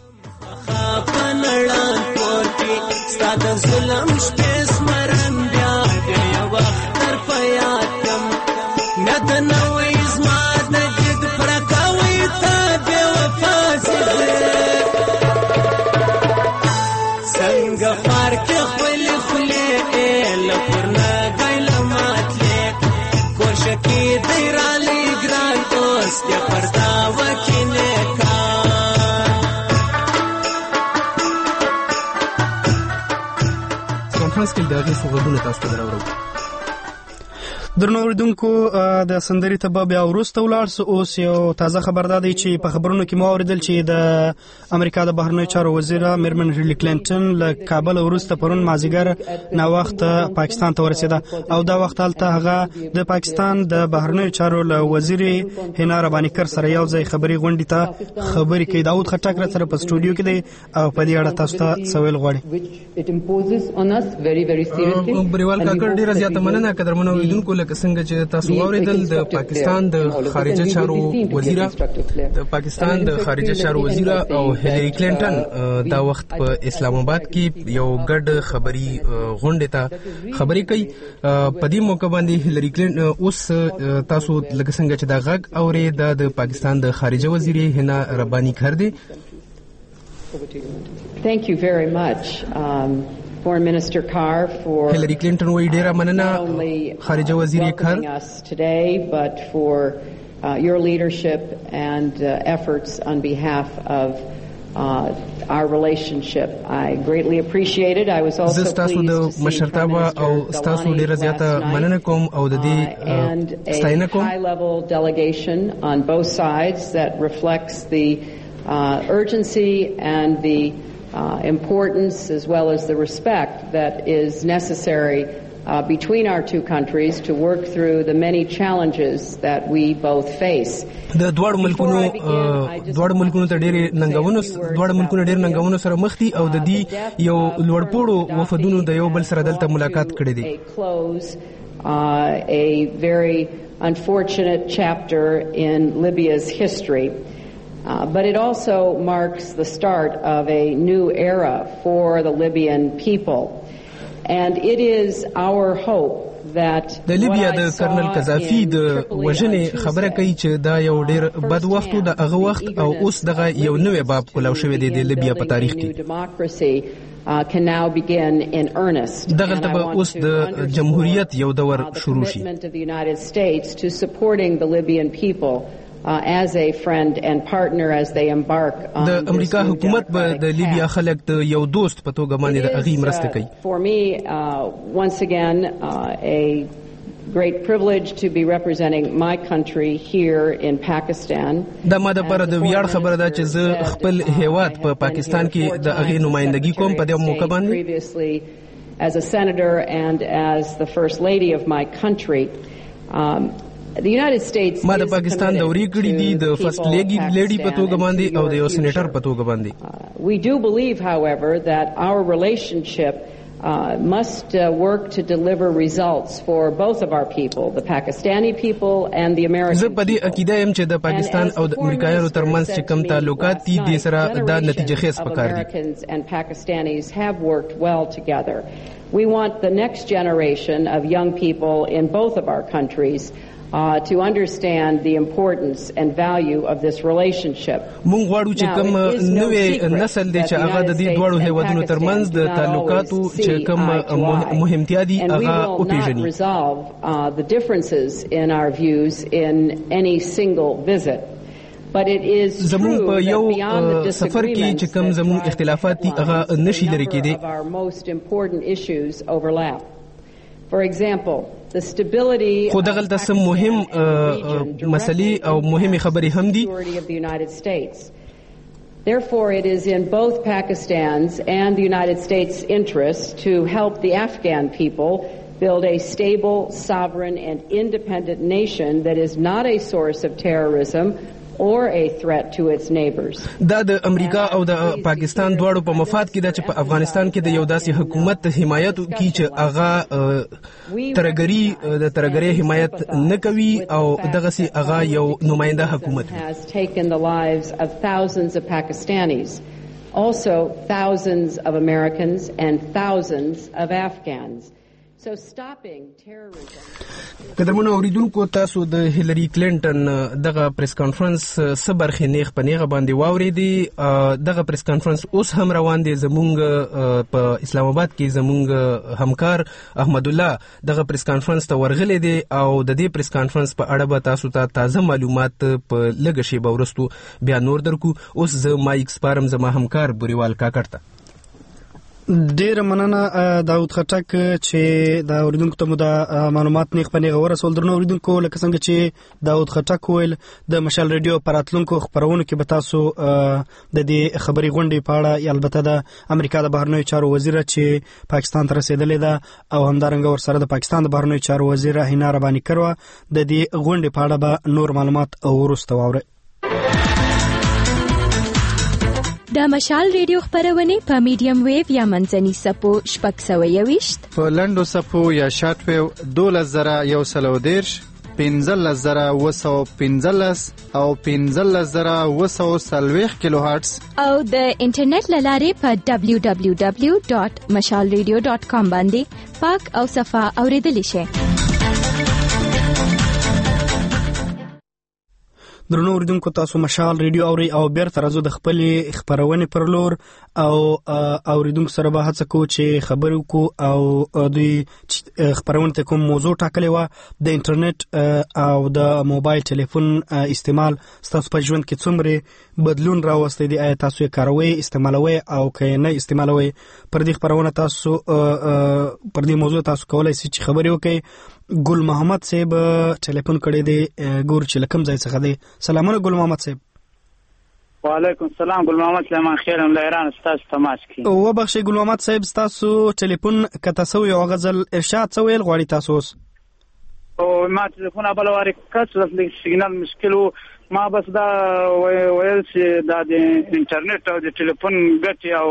A: درنو اوریدونکو د سندري ته بیا وروسته ولاړ سو. اوس یو تازه خبر ده چې په خبرونو کې مو اوریدل چې د امریکا د بهرنیو چارو وزیر میرمن هیلری کلینټن له کابل وروسته پرون مازیګر نا وخت پاکستان ته ورسېده او دا وخت هلته هغه د پاکستان د بهرنیو چارو له وزیر هنا رباني کر سره یو ځای خبري غونډې ته خبري کوي. داود خټک را سره په سټوډیو کې دی او په دې اړه تاسو ته سوال غواړي.
G: بریوال کاکړ ډیره زیاته مننه قدرمنو اوریدونکو لکه څنګه چې تاسو واوریدل د پاکستان د خارجه چارو وزیر او هیلری کلینټن دا وخت په اسلام آباد کې یو ګډ خبري غونډه ته خبري کوي. په دې موقع باندې هیلری کلینټن اوس تاسو لکه څنګه چې دا غږ اوري د پاکستان د خارجه وزیر هنا رباني کر دی.
Q: Thank you very much. Foreign Minister Carr for
G: Hillary Clinton وی ډیره مننه خارجه وزیر کار
Q: today but for your leadership and efforts on behalf of our relationship. I greatly appreciate it. I was also
G: pleased to see مشرتابه او تاسو ډیره زیاته مننه کوم او د دې ستاینه کوم
Q: high level delegation on both sides that reflects the urgency and the importance as well as the respect that is necessary between our two countries to work through the many challenges that we both face.
G: د دوړ ملکونو ته ډېر ننګونو سره مخ دي او د دې یو لوړپوړو وفدونو د یو بل سره دلته ملاقات کړي دي.
Q: A very unfortunate chapter in Libya's history. But it also marks the start of a new era for the Libyan people. And it is our hope that
G: د لیبیا د کرنل قذافي د وژنې خبره کوي چې دا یو ډېر بد وخت د هغه وخت او اوس دغه یو نوې باب کولاو شوی دی د لیبیا په تاریخ کې.
Q: Can now begin in earnest.
G: دغه ته اوس د جمهوریت یو دور شروع شي.
Q: The United States to supporting the Libyan people as a friend and partner as they embark on
G: د امریکا حکومت به د لیبیا خلک د یو دوست په توګه باندې د اغي مرسته کوي.
Q: For me once again a great privilege to be representing my country here in Pakistan.
G: دا ماده پر د ویاړ خبره ده چې زه خپل هیواد په پاکستان کې د اغي نمائندګي کوم په دې موقع
Q: باندې as a senator and as the first lady of my country. The United States
G: ما د پاکستان دوري کړی دی د فرست لیډي په توګه باندې او د یو سېنیټر په توګه باندې.
Q: We do believe however that our relationship must work to deliver results for both of our people, the Pakistani people and the American people.
G: زه په دې عقیده یم چې د پاکستان او د امریکایانو ترمنځ چې کوم تعلقات دي د سره دا نتیجه خیز پکار دي.
Q: Americans and Pakistanis have worked well together. We want the next generation of young people in both of our countries to understand the importance and value of this relationship.
G: مونږ غواړو چې کوم نوې نسل دی چې هغه د دې دوړو هیوادونو ترمنځ د تعلقاتو چې کوم مهمتیا دي هغه وپیژني.
Q: Resolve the differences in our views in any single visit. But it is true that beyond the disagreements of our most important issues overlap. For example, the stability of the United States. Therefore, it is in both Pakistan's and the United States' interest to help the Afghan people build a stable, sovereign, and independent nation that is not a source of terrorism or a threat to its neighbors.
G: دا د امریکا او د پاکستان دواړو په مفاد کې ده چې په افغانستان کې د یو داسې حکومت حمایت کی چې هغه ترګری حمایت نه کوي او دغه سي هغه یو نماینده حکومت
Q: has taken the lives of thousands of Pakistanis, also thousands of Americans and thousands of Afghans. So stopping terrorism.
G: قدرمنو اوریدونکو تاسو د هیلری کلینټن دغه پریس کانفرنس صبرخه نیغ په نیغه باندې واوریدي. دغه پریس کانفرنس اوس هم روان دي. زمونږ په اسلام آباد کې زمونږ همکار احمد الله دغه پریس کانفرنس ته ورغلی دی او د دې پریس کانفرنس په اړه به تاسو ته تازه معلومات په لږه شیبه وروسته بیا نور درکو. اوس زه مایک سپارم زما همکار بوریوال کاکړ ته.
A: ډیر مننه داود خټک چې دا اوریدونکو ته مو د معلومات نیغ په نیغه ورسول. درنو اوریدونکو لکه څنګه چې داود خټک ویل د مشال ریډیو پراتلونکو خبرونو کې به تاسو د دې خبري غونډې په اړه البته د امریکا د بهرنیو چارو وزیر چې پاکستان ته رسیدلې ده او همدارنګه ورسره د پاکستان د بهرنیو چارو وزیر هینا ربانی کړو د دې غونډې په اړه به نور معلومات ورسته واوري.
H: د مشال ریډیو خبرونه په میډیم ویو یا منځني سپو شپږ سوه یویشت
F: په لنډو سپو یا شارټ ویو 12110 15715 او 15740 کیلو هرتز
H: او د انټرنیټ لارې په www.mashalradio.com باندې پاک او صفا اوریدلی شئ.
A: درنو اوریدونکو تاسو مشال ریډیو اوري او بیرته راځو د خپل خبرونه پر لور او اوریدونکو سره به هڅه کوو چې خبرو کو او دوی خبرونه ته کوم موضوع ټاکلې و د انټرنیټ او د موبایل ټلیفون استعمال ستاسو په ژوند کې څومره بدلون راوستي دي. آیا تاسو یې کاروي استعمالوي او که نه استعمالوي؟ پر دې خبرونه تاسو پر دې موضوع تاسو کولای شئ چې خبرې وکړئ. ګل محمد صاحب ټلیفون کړی دی ګور چې لکم ځای څخه دی. سلامونه ګل محمد صاحب.
R: وعلیکم السلام. ګل محمد سلیمان خیر ام لایران تاسو تماس کی.
A: او بخښي ګل محمد صاحب تاسو ټلیفون کته سو یو غزل ارشاد سویل غواړي تاسو
R: او ما ټلیفون ابلواري کڅ د سیګنال مشکل ما بس دا ویل چې دا د انټرنیټ او د ټلیفون ګټي او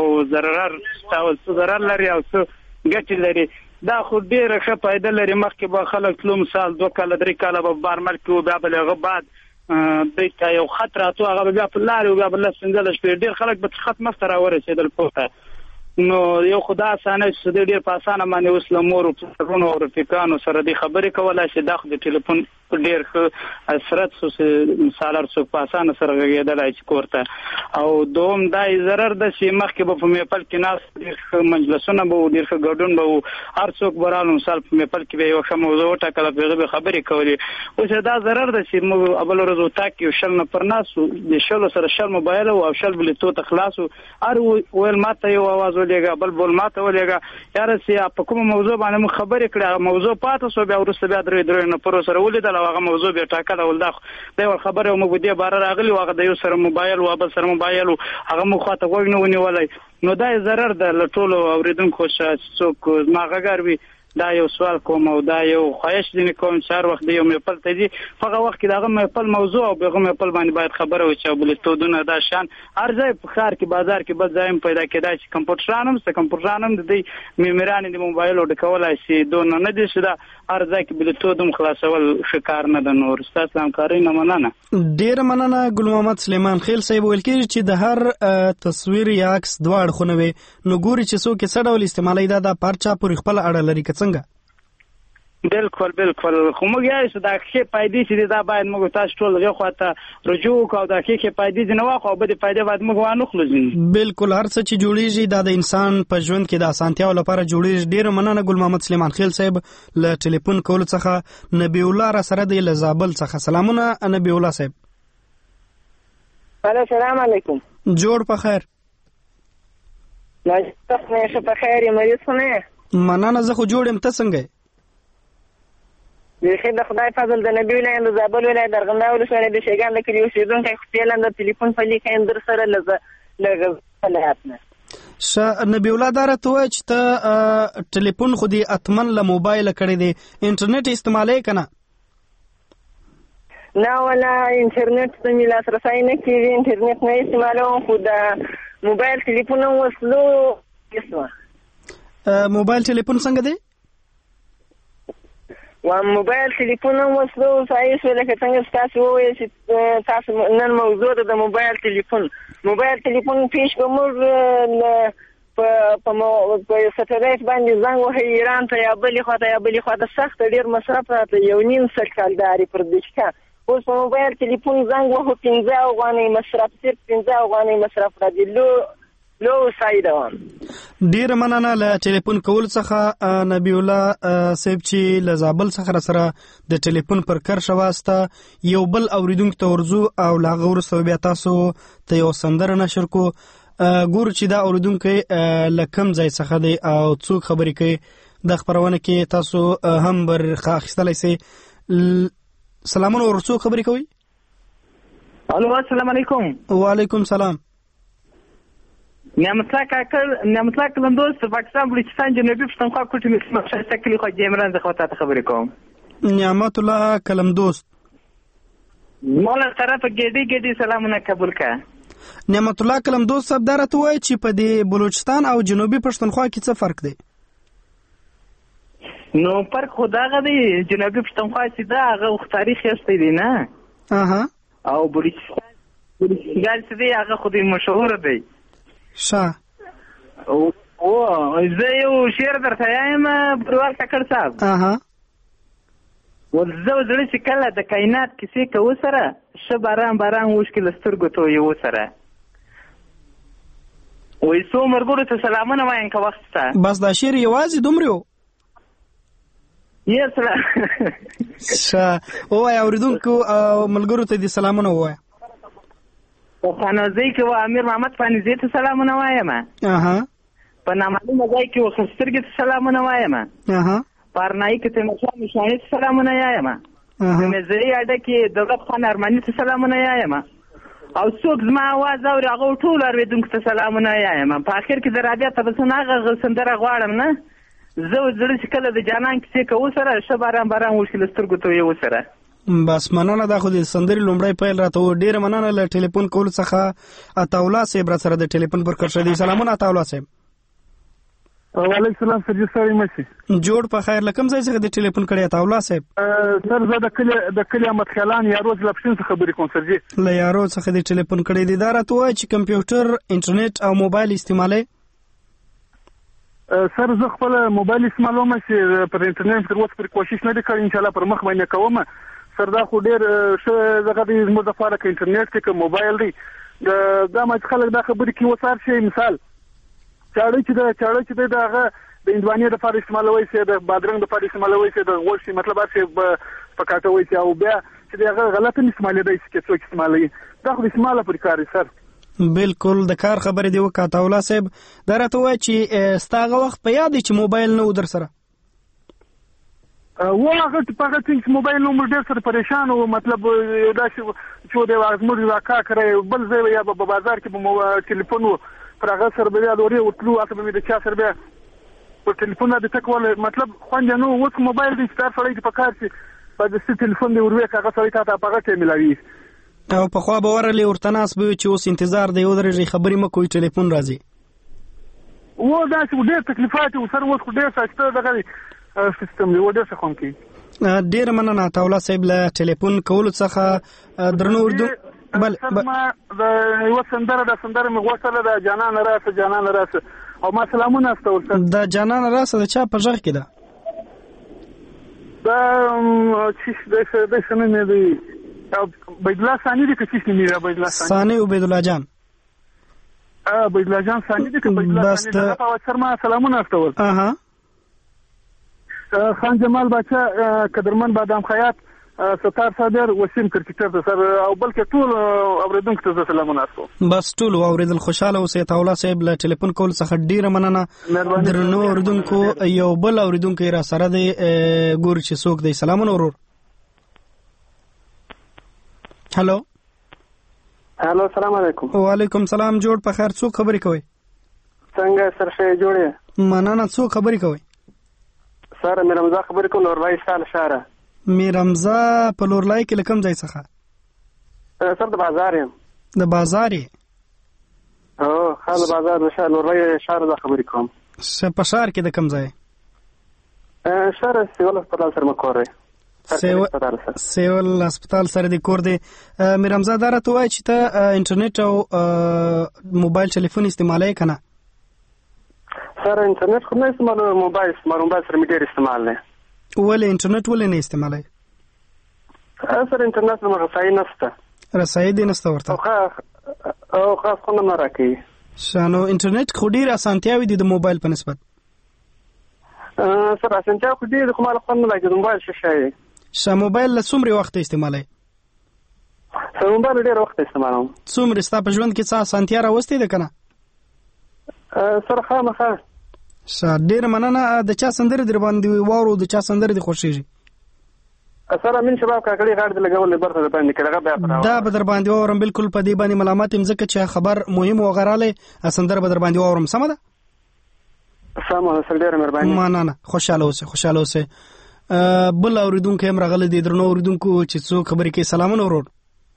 R: ضرر لري او څه ګټي لري. دا خو ډیره ښه فائدہ لري. مخکې به خلک تلو مثال 2 کاله 3 کاله به بارمل کې بیا به هغه بعد دته یو خط راتو هغه بیا په لارې او بیا بل څنګه شپې ډیر خلک به خط مخته راورسېدل پوهه نو یو خدا اسانه چې ډیر په اسانه باندې اوس لمور او پرونو او رفیقانو سره د خبرې کولای شي. دا خو د ټلیفون ډیر ښه اثرات سو مثالر سو په اسانه سره غږیدلای شي کوړه او دوم دا ضرر د شي مخکې په میپل کې ناس ډیر مجلسونه به ډیر ګډون به هر څوک برانو مثال په میپل کې به یو موضوع ټاکل به خبرې کولې. اوس دا ضرر د شي مو اول ورځو تاکي شل نه پر ناس د شل سره شل موبایل او شل بلتو تخلاصو ار ویل ماته یو आवाज ولېګا بل ماته ولېګا یار سي په کوم موضوع باندې خبرې کړه موضوع پاتې سو بیا ورسته بیا درې نه پر سره ولیدل هغه موضوع به ټاکل ول دا خبره مو بده بار راغلی واغه د یو سره موبایل او بل سره موبایل هغه مو خاطه وګنه ونیولای نو دا ضرر ده لټولو اوریدونکو څوک ما غږاروي. دا یو سوال کوم او دا یو خواهش دي کوم چار وخت دی مې پل ته دي هغه وخت کې داغه مې پل موضوع او به مې پل باندې باید خبره وچا بلستو دونه دا شان ارزای په خار کې بازار کې بل ځایم پیدا کېدای چې کمپیوټرانم د دې میموران د موبایل او د کولای شي دونه نه دي شدا ارزای کې بلستو دم خلاصول شکار نه د نور. تاسو هم کاری نه مننه.
A: ډیر مننه ګل محمد سلیمان خیل صاحب. ویل کېږي چې د هر تصویر یا عکس دوه اړخونه وي نو ګوري چې څوک څه ډول استعمالي دا د پارچا پر خپل اړه لري څنګه؟
R: بالکل خو موږ یې چې دا ښه پایدې چې دا باید موږ تاسو ټول غو خواته رجوع کوو دا ښه پایدې نه واخو به د پایدې باید موږ وانه خلوزین.
A: بالکل هر څه چې جوړیږي دا د انسان په ژوند کې د اسانتیا لپاره جوړیږي. ډیر مننه ګل محمد سلیمان خیل صاحب له ټلیفون کول څخه. نبی الله را سره د لزابل څخه. سلامونه نبی الله صاحب.
S: السلام علیکم.
A: جوړ په خیر.
S: نشه په خیر یم. مریض خو نه
A: مننه. زه خو جوړ یم. ته څنګه یې؟
S: بیخي د خدای فضل د نبی ولایت د زابل ولایت د ارغنداو ولسوالۍ د شیګان د کلي اوسېدونکی خو فعلا د تلیفون په لیک یم در سره له ولایت نه.
A: نبی الله دا راته ووایه چې ته ټلیفون خو دې اتمن له موبایله کړی دی، انټرنیټ استعمالوې که نه؟
S: نه ولا انټرنیټ ته مې لاسرسی نه کېږي، انټرنیټ نه استعمالوم، خو د موبایل ټلیفون هم وسلو یسوه.
A: موبایل ټلیفون څنګه دی؟
S: موبایل ټلیفون هم وسلو صحیح شو، لکه څنګه چې تاسو ووایئ چې تاسو نن موضوع ده د موبایل ټلیفون. موبایل ټلیفون پیش که موږ په سټلایټ باندې زنګ وهي ایران ته یا بلې خوا ته یا بلې خوا ته سخت ډېر مصرف راته 1.5 کال داري پر دقیقه. اوس په موبایل ټلیفون زنګ وهو 15 افغانۍ مصرف، صرف 15 افغانۍ مصرف راځي. لو سایده وم.
A: ډېره مننه له ټلیفون کول څخه نبی الله صاحب چې له زابل څخه را سره د ټلیفون پر کرښه واسطه. یو بل اورېدونکي ته ورځو او له هغه وروسته بیا تاسو ته یو سندره نشر کو. ګورو چې دا اورېدونکی له کوم ځای څخه دی او څوک خبرې کوي. د خپرونه کې تاسو هم برخه اخیستلی سئ. سلامونه، ورڅوک خبرې کوي؟
T: الو السلام علیکم.
A: وعلیکم سلام.
T: نعمت الله کلندوز پاکستان بلوچستان جنوبي پښتونخوا کوټې مې ښایسته کلي خو جیمران زه خو تاته خبرې کوم.
A: نعمت الله کلندوز
T: مولا طرفه ګېډې سلامونه قبول که.
A: نعمت الله کلندوز صاحب دا راته وایي چې په دې بلوچستان او جنوبي پښتونخوا کې څه فرق دی؟
T: نو فرق خو دغه دی، جنوبي پښتونخوا چې ده هغه تاریخ یستی دی نه، او بلوچستان چې دی هغه خو دی مشهور دی. زه یو شعر درته وایم بروال کاکړ صاحب. زه زړه چې کله د کائنات کیسې کوو سره ښه باران اوښکې له سترګو تویوو سره، وایي څو ملګرو ته سلامونه وایم که وخت شته.
A: بس دا شعر یوازې دومره و؟ ووایه اورېدونکو او ملګرو ته دې سلامونه ووایه.
T: په خانوزۍ کې و امیر محمد فانیزۍ ته سلامونه وایم، په نامعلومه ځای کې و خسترګې ته سلامونه وایم، په ارنایي کې تیمورشاه میشاني ته سلامونه وایم، په میزري اډه کې دولت خان ارماني ته سلامونه وایم، او څوک زما اواز اوري هغه ټولو اورېدونکو ته سلامونه وایم. په اخر کې د رابعه تبسم هغه سندره غواړم نه، زه زړه چې کله د جانان کیسې کوو سره ښه باران اوښکې له سترګو تویوو سره.
A: بس مننه. دا خو د سندرې لومړی پیل راته و. ډېره مننه له ټلیفون کولو څخه. عطاالله صاحب را سره د ټلیفون پر کرښه دی. سلامونه عطاالله صاحب.
U: وعلیکم السلام سرجي صاحب. مشي
A: جوړ په خیر. له کوم ځای څخه د ټلیفون کړی عطاالله صاحب؟
U: سر زه د کلي احمد خیلان یارو له پښتون څخه خبرې کوم سرجي.
A: له یارو څخه د ټلیفون کړی دی. دا راته وایي چې کمپیوټر، انټرنیټ او موبایل استعمالوي؟
U: سر زه خپل موبایل استعمالوم چې پر انټرنیټ تر اوسه پرې کوشش نه دی کړی، انشاءالله پر مخ باندې کوم. سر دا خو ډېر ښه دغه دی زموږ دپاره که انټرنیټ دی که موبایل دی. دا ما چې خلک دا خبرې کوي اوس هر شی مثال چاړه چې دی د هغه د هندوانې دپاره استعمالوی شي، د بادرنګ دپاره استعمالوی شي، د غوښې مطلب هر شی په کاټوی شي، او بیا چې د هغه غلط هم استعمالېدی شي که څوک استعمالوي. دا خو د استعماله پورې کار دی سر.
A: بالکل د کار خبرې دی وکړه عطاالله صاحب. دا راته وایي چې ستا هغه وخت په یاد دی چې موبایل نه و در سره؟
U: هغه چې موبایل نه و ډېر سره پریشان و، مطلب داسې چې د زموږ علاقه کړی بل ځای یا په بازار کې به ټلیفون و، پر هغه سره به بیا د ورې ورتلو، هلته به مې د چا سره بیا په ټلیفون د ته کول مطلب خوند یې نه و. اوس موبایل دی چې هر سړی ته په کار چې په داسې ټلیفون دی ورویې که هغه سړی تا ته په هغه ټایم میلاوي.
A: او پخوا به ورغلې ورته ناست به وي چې اوس انتظار دی ودرېږئ خبرې مه کوئ ټلیفون راځي.
U: داسې ډېر تکلیفات و سر. اوس خو ډېر ساسته دغه سیستم دی، ډېر ښه خوند کوي.
A: ډېره مننه عطاالله صاحب له ټلیفون کولو څخه. درنو
U: ما د یوه سندره دا سندره مې غوښتله د جانانه راسه او ما سلامونه استول.
A: د جانانه راسه د چا په غږ کې ده؟
U: دا چې څه نوم یې دی عبیدالله ثاني دی که چیش نوم یې عبیدالله
A: ثاني عبیدالله جان.
U: عبیدالله جان ثاني دی که عبیدالله ثاني دی؟ په واتسر ما سلامونه استول. خان جمال باچا قدرمن بادام خیاط ستار صابر وسیم کرکټر ته سر او بلکې ټول اوریدونکو ته سلامونه تاسو
A: بس ټول اوریدل خوشاله اوسئ تاولا صاحب له ټلیفون کول څخه ډیره مننه درنو اوریدونکو یو بل اوریدونکو را سره دی ګور چې څوک دی سلامونه ورور هالو
B: السلام علیکم
A: وعلیکم السلام جوړ په خیر څوک خبرې کوي
B: څنګه سر شي جوړه
A: مننه څوک خبرې کوي
B: سر مې رمضان خبرې کوم لورلای سال شاره
A: مې رمضا په لورلای کې لکم ځای څخه
B: سر د بازار یم
A: د بازار
B: خال بازار د شهر لورلای شاره د خبرې کوم
A: په شهر کې د کم ځای
B: شهر سیول هسپتال سره مکورې
A: سیول هسپتال سره د کور دی مې رمضا دا راته وایي چې ته انټرنیټ او موبایل ټلیفون استعمالوي که نه
B: سر انټرنیټ خو نه استعمالوم موبایل سره مې ډېر استعمال نه
A: ولې انټرنیټ ولې نه استعمالوي
B: سر انټرنیټ نو رسایي نشته
A: رسایي دې نشته ورته
B: او خاص خو نه راکوي
A: نو انټرنیټ خو ډېرې اسانتیاوې دي د موبایل په نسبت
B: سر اسانتیا خو ډېرې خو ما له خوند نه لګي د موبایل ښه شی
A: موبایل له څومرې وخته استعمالوي
B: موبایل ډېر وخت استعمالوم
A: څومره ستا په ژوند کې څه اسانتیا راوستې ده که نه
B: سر خامخا
A: ډېره مننه د چا سندرې در باندې واورو د چا سندرې دې خوښېږي
B: سر امین شباب کاکړي غاړې ته لګولې برخه در باندې کړه
A: دا به در باندې واورم بالکل په دې باندې ملامت یم ځکه چې خبر مهم وغرالی سندره به در باندې واورم سمه ده
B: سمه ده سر ډېره مهرباني
A: مننه خوشحاله اوسئ بل اوریدونکو هم راغلی دی درنو اوریدونکو چې څوک خبرې کوي سلامونه ورور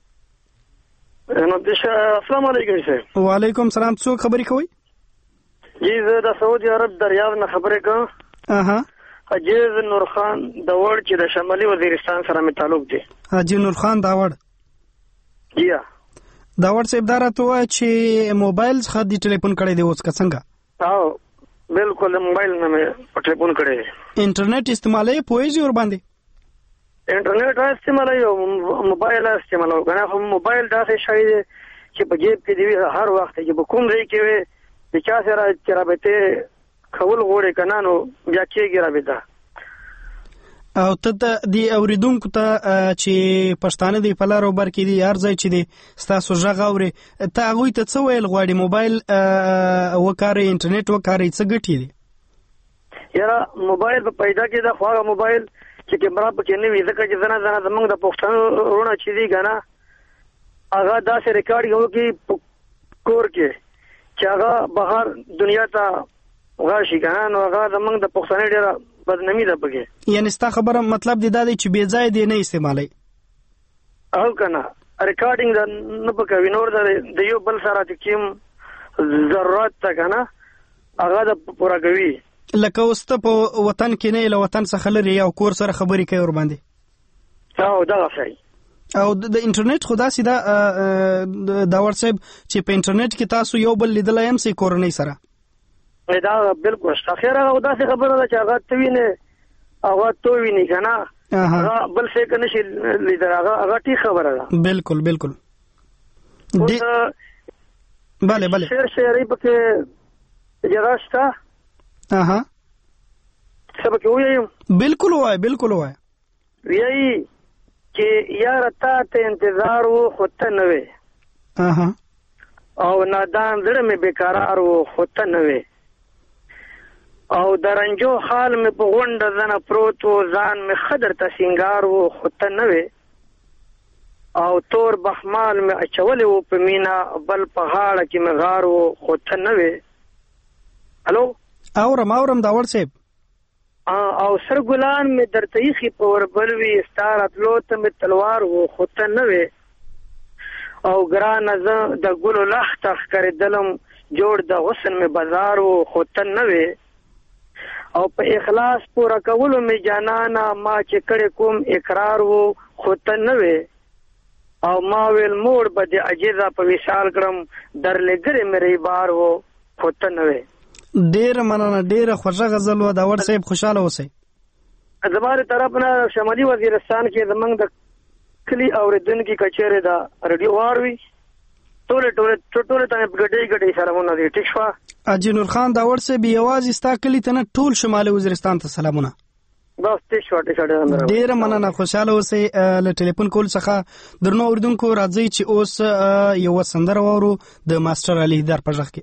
B: السلام علیکم سر
A: وعلیکم السلام څوک خبرې کوي
B: جی زه د سعودي عرب د ریاض نه خبرې کوم حاجی نور خان داوړ چې د شمالي وزیرستان سره مې تعلق دی
A: حاجی نور خان داوړ
B: یا
A: داوړ صاحب دا راته وایي چې موبایل څخه دې ټلیفون کړی دی اوس که څنګه
B: بالکل موبایل نه مې ټلیفون کړی
A: انټرنیټ استعمالوي پوهېږي ور باندې
B: انټرنیټ استعمالوي او موبایل استعمالوي که نه خو موبایل داسې شی دی چې په جیب کې دی هر وخت چې په کوم ځای کې وي د چا سره چې رابطې کول غواړي که نه نو بیا کېږي رابطه
A: او ته د اوریدونکو ته چې پښتانه دی په لار او بر کې دي هر ځای چې دی ستاسو غږ اوري ته هغوی ته څه ویل غواړي موبایل وکاروي انټرنیټ وکاروي څه ګټې دي
B: یاره موبایل په پیدا کې د خو هغه موبایل چې کیمرا پکې نه وي ځکه چې ځنه زموږ د پښتنو وروڼه چې دي که نه هغه داسې ریکارډ وکړي په کور کې چې هغه بهر دنیا ته راشي که نه نو هغه زموږ د پښتنې ډېره بدنامي ده پکې
A: یعنې ستا خبره مطلب دی دا دی چې بې ځایه دی نه استعمالوي
B: او که نه ریکارډینګ نه پکوي نور د یو بل سره چې کوم ضرورت ته که نه هغه د پوره کوي
A: لکه اوس ته په وطن کې نه له وطن څخه لرې او کور سره خبرې کوي ورباندې
B: او دغه شی
A: او د انټرنیټ خو داسې ده داور صاحب چې په انټرنیټ کې تاسو یو بل لیدلی هم سئ کورنۍ سره
B: دا بالکل شته خیر هغه داسې خبره ده چې هغه ته وینې هغه تو وینې که نه هغه بل څه که نشي لیدلی هغه ټیک خبره ده
A: بالکل بالکل بله
B: شعر شاعري پکې اجازه شته څه پکې ووایم
A: بالکل ووایه
B: وایي چې یاره تا ته انتظار و خو ته نه وې او نادان زړه مې بېقرار و خو ته نه وې او د رنجو حال مې په غونډه زنه پروت و ځان مې ښه درته سینګار و خو ته نه وې او تور بخمال مې اچولی و په مینه بل په غاړه کې مې غار و خو ته نه وې الو
A: اورم داور صاحب
B: او سر ګلان مې درته ایښي په وربل وي ستا راتلو ته مې تلوار و خو ته نه وې او ګرانه زه د ګلو لخته ښکارېدلم جوړ د حسن مې بازار و خو ته نه وې او په اخلاص پوره کولو مې جانانه ما چې کړی کوم اقرار و خو ته نه وې او ما ویل موړ به د عجیزه په وصال کړم درلېږلې مې ریبار و خو ته نه وې
A: ډېره مننه ډېره خوږه غزل وه داور صاحب خوشحاله اوسئ
B: زما د طرف نه شمالي وزیرستان کې زموږ د کلي اورېدونکي که چېرې د رډیو واروي ټولې ته مې ګډې سلامونه دي ټیک شوه
A: حاجي نور خان داور صاحب یوازې ستا کلي ته نه ټول شمالي وزیرستان ته سلامونه
B: بس ته شوټه
A: ډیره مننه خوشاله اوسئ له ټلیفون کول څخه درنو اوریدونکو راځي چې اوس یو سندره واورو د ماستر علي هیدر په ژغ کې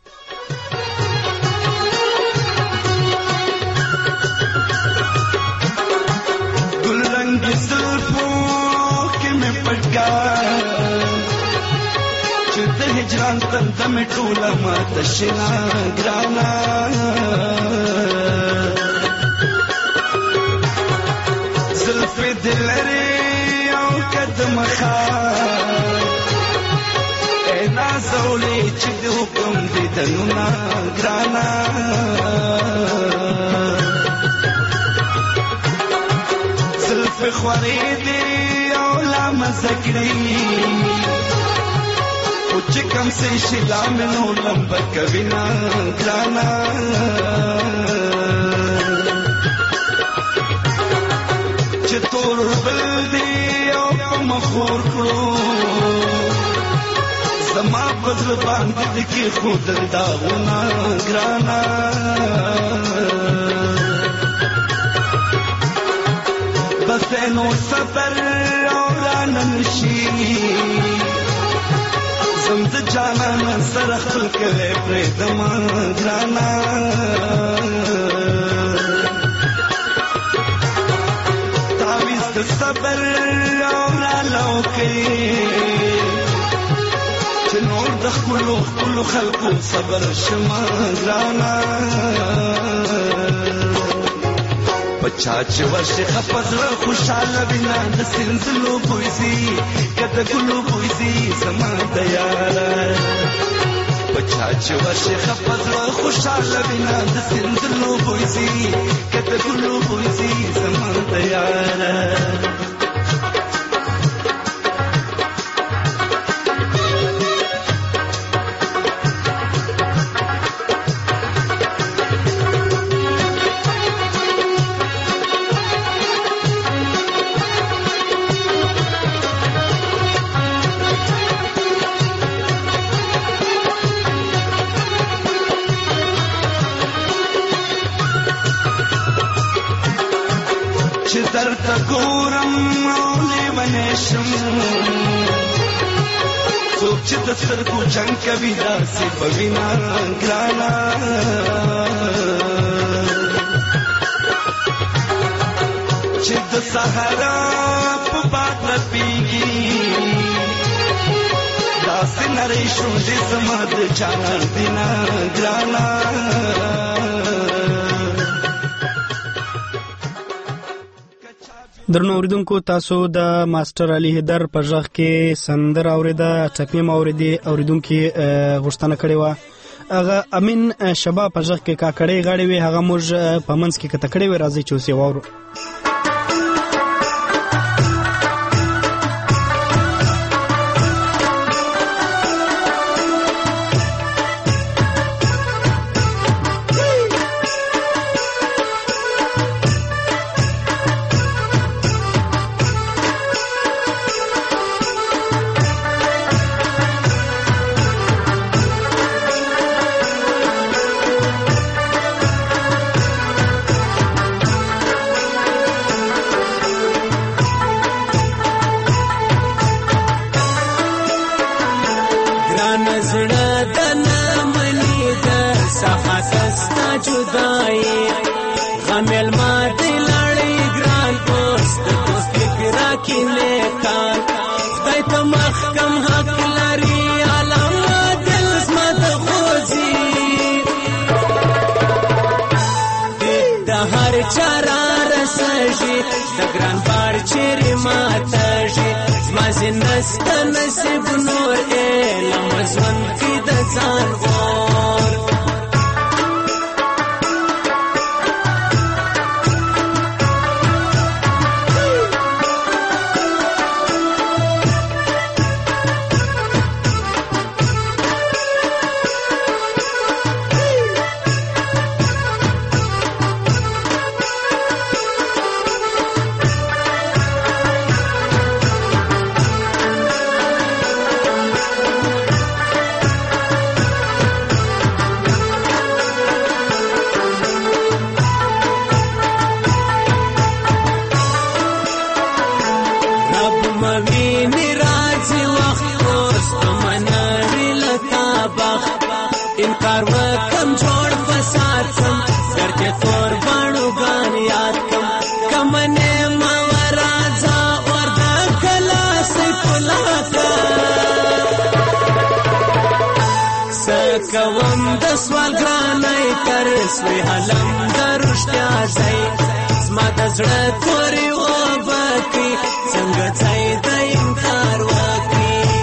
C: ګل رنگ زلفو کې مې پټکا چې د هجران تنده مې ټوله ماته شنا ګرانا زلفې دې لرې او قدم خار ای نازولې چې د حکم دې دنونه ګرانا زلفې خوارې دې او لا مزه کړې خو چې کم سې شي لا مې نو لمبه کوي نه ګرانا چې تور بل دی او په مخور کړو زما بدل باندې کې خود داغونه ګرانا بس نو صبر او رانن شي زمد جانا سره خپل کوي پرې دما ګرانا صبر او رالو کې چې نور د خپلو خلکو صبر شما ګرانا پچا چې ورشي خپزړه خوشاله بنا د سنځلو بوزي کده ګلو بوزي زما د یار پچا چې ورشي خپزړه خوشاله بنا د سنځلو بوزي کده ګلو بوزي زما د یار چې د سترګو جنگ کوي داسې په وینا ګرانا چې د صحرا په باد لپیږي داسې نری شونډې زما د جانان دینا ګرانا
A: درنو اوریدونکو تاسو د ماستر علي هیدر په ژغ کې سندره اوریده ټپې مو اوریدې اوریدونکي غوښتنه کړې وه هغه امین شبا په ژغ کې کاکړۍ غاړې وي هغه موږ په منځ کې کته کړې وي راځي چې اوس یې واورو
C: د سوال ګرانای تر سوی حلم درشتیا ځای زما د زړه تورې وبکې څنګه ځای د انکار وکړي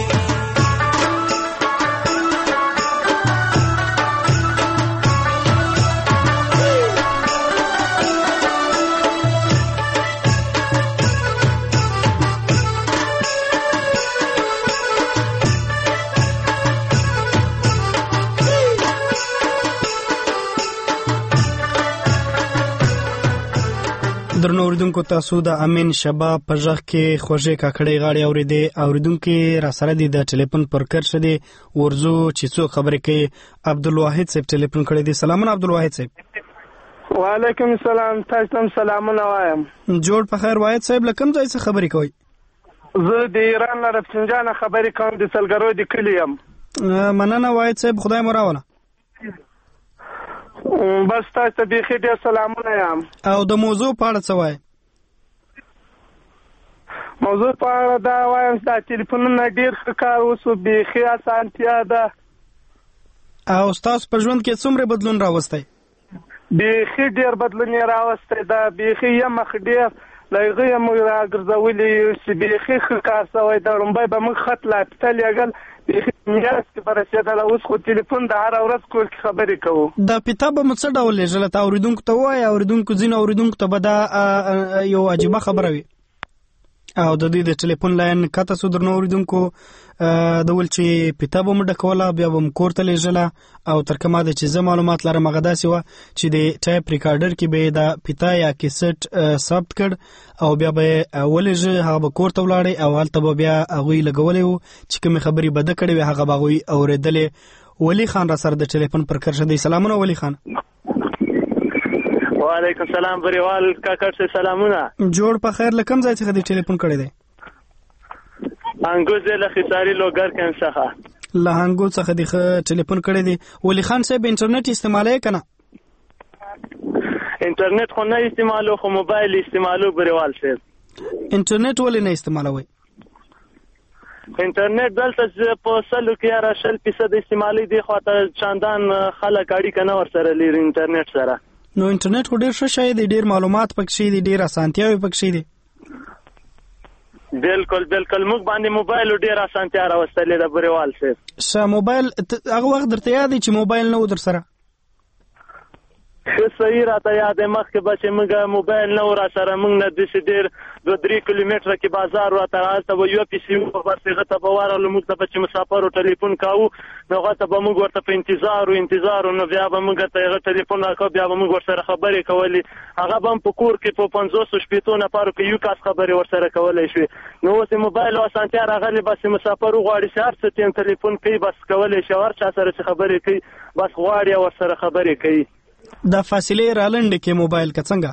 A: درنو اوریدونکو تاسو د امین شبا په ژغ کې خوږې کاکړې غاړې اورېدې اوریدونکو را سره دي د ټلیفون پر کرښه دي ورزو چې څو خبرې کوي عبدالواحد صاحب ټلیفون کړی دی. سلامونه عبدالواحد صاحب.
E: وعلیکم السلام. تاسو ته سلامونه وایم.
A: جوړ په خیر. واحد صاحب لکم ځای څخه خبرې کوي؟
E: زه د ایران له رفسنجان خبرې کوم د سلګرو د کلی یم.
A: مننه واحد صاحب خدای مو راوله.
E: بس تاسو ته بیخي ډېر سلامونه یم.
A: او د موضوع په اړه څه وایي؟
E: موضوع په اړه دا وایم چې دا ټلیفونونه ډېر ښه کار وسو بیخي اسانتیا ده.
A: او ستاسو په ژوند کې څومره بدلون راوستی؟
E: بیخي ډېر بدلون یې راوستی ده. بیخي یې مخ ډېر له هغې یې موږ راګرځولي چې بیخي ښه کار شوی ده. لومبی به موږ خط لاپته لېږل بیخي میاشت کې به رسېدله. اوس خو ټلیفون د هره ورځ کور کې خبرې کوو.
A: دا پیتا به مو څه ډول لېږله؟ ته اورېدونکو ته ووایه. ځینو اورېدونکو ته به دا یو عجیبه خبره وي او د دوی د ټلیفون لاین کته سو. درنو اورېدونکو ډول چې پیتا به مو ډکوله بیا به مو کور ته لېږله او تر کومه ده چې زه معلومات لرم هغه داسې وه چې د ټایپ ریکارډر کې به یې د پیتا یا کیسټ ثبت کړ او بیا به یې ولېږه. هغه به کور ته ولاړی او هلته به بیا هغوی لګولی وو چې کومې خبرې به ده کړې وې هغه به هغوی اورېدلې. ولی خان را سره د ټلیفون پر کرښه دی. سلامونه ولی خان.
E: وعلیکم سلام بریوال کاکړ سے سلامونه.
A: جوړ په خیر. له کوم ځای څخه د ټلیفون کړی دی؟
E: انګوز له خساری لوګر کم څخه.
A: له انګوز څخه د ټلیفون کړی دی. ولی خان صاحب انټرنیټ استعمالوي کنه؟
E: انټرنیټ خو نه استعمالو خو موبایل استعمالو بریوال صاحب.
A: انټرنیټ ولې نه استعمالوي؟
E: انټرنیټ دلته په سلو کې 80% استعمالي دی خو ته چاندان خلک اړیکه نه ورسره لري انټرنیټ سره.
A: نو انټرنیټ خو ډېر ښه شی دی. ډېر معلومات پکې دي. ډېر اسانتیاوې پکې دي.
E: بالکل موږ باندې موبایل ډېر اسانتیا راوستلې ده بریوال صاحب.
A: موبایل هغه وخت درته یاد دی چې موبایل نه و در سره؟
E: صحیح راته یاد دی. مخکې به چې موږ موبایل نه و را سره موږ نه داسې ډېر 2-3 کیلومتره کې بازار راته هلته به یو پیسې و بس هغه ته به ورغلو. موږ ته به چې مسافر و ټلیفون کاوه نو هغه ته به موږ ورته په انتظار نو بیا به موږ ته هغه ټلیفون راکاو بیا به موږ ورسره خبرې کولې. هغه به هم په کور کې په 50-60 نفرو کې یو کس خبرې ورسره کولی شوې. نو اوس یې موبایل اسانتیا راغلې بس مسافر وغواړي چې هر څه ټیم ټلیفون کوي بس کولی شي هر چا سره چې خبرې کوي بس غواړي ورسره خبرې کوي.
A: دا فاصلې رالنډې کې موبایل که څنګه؟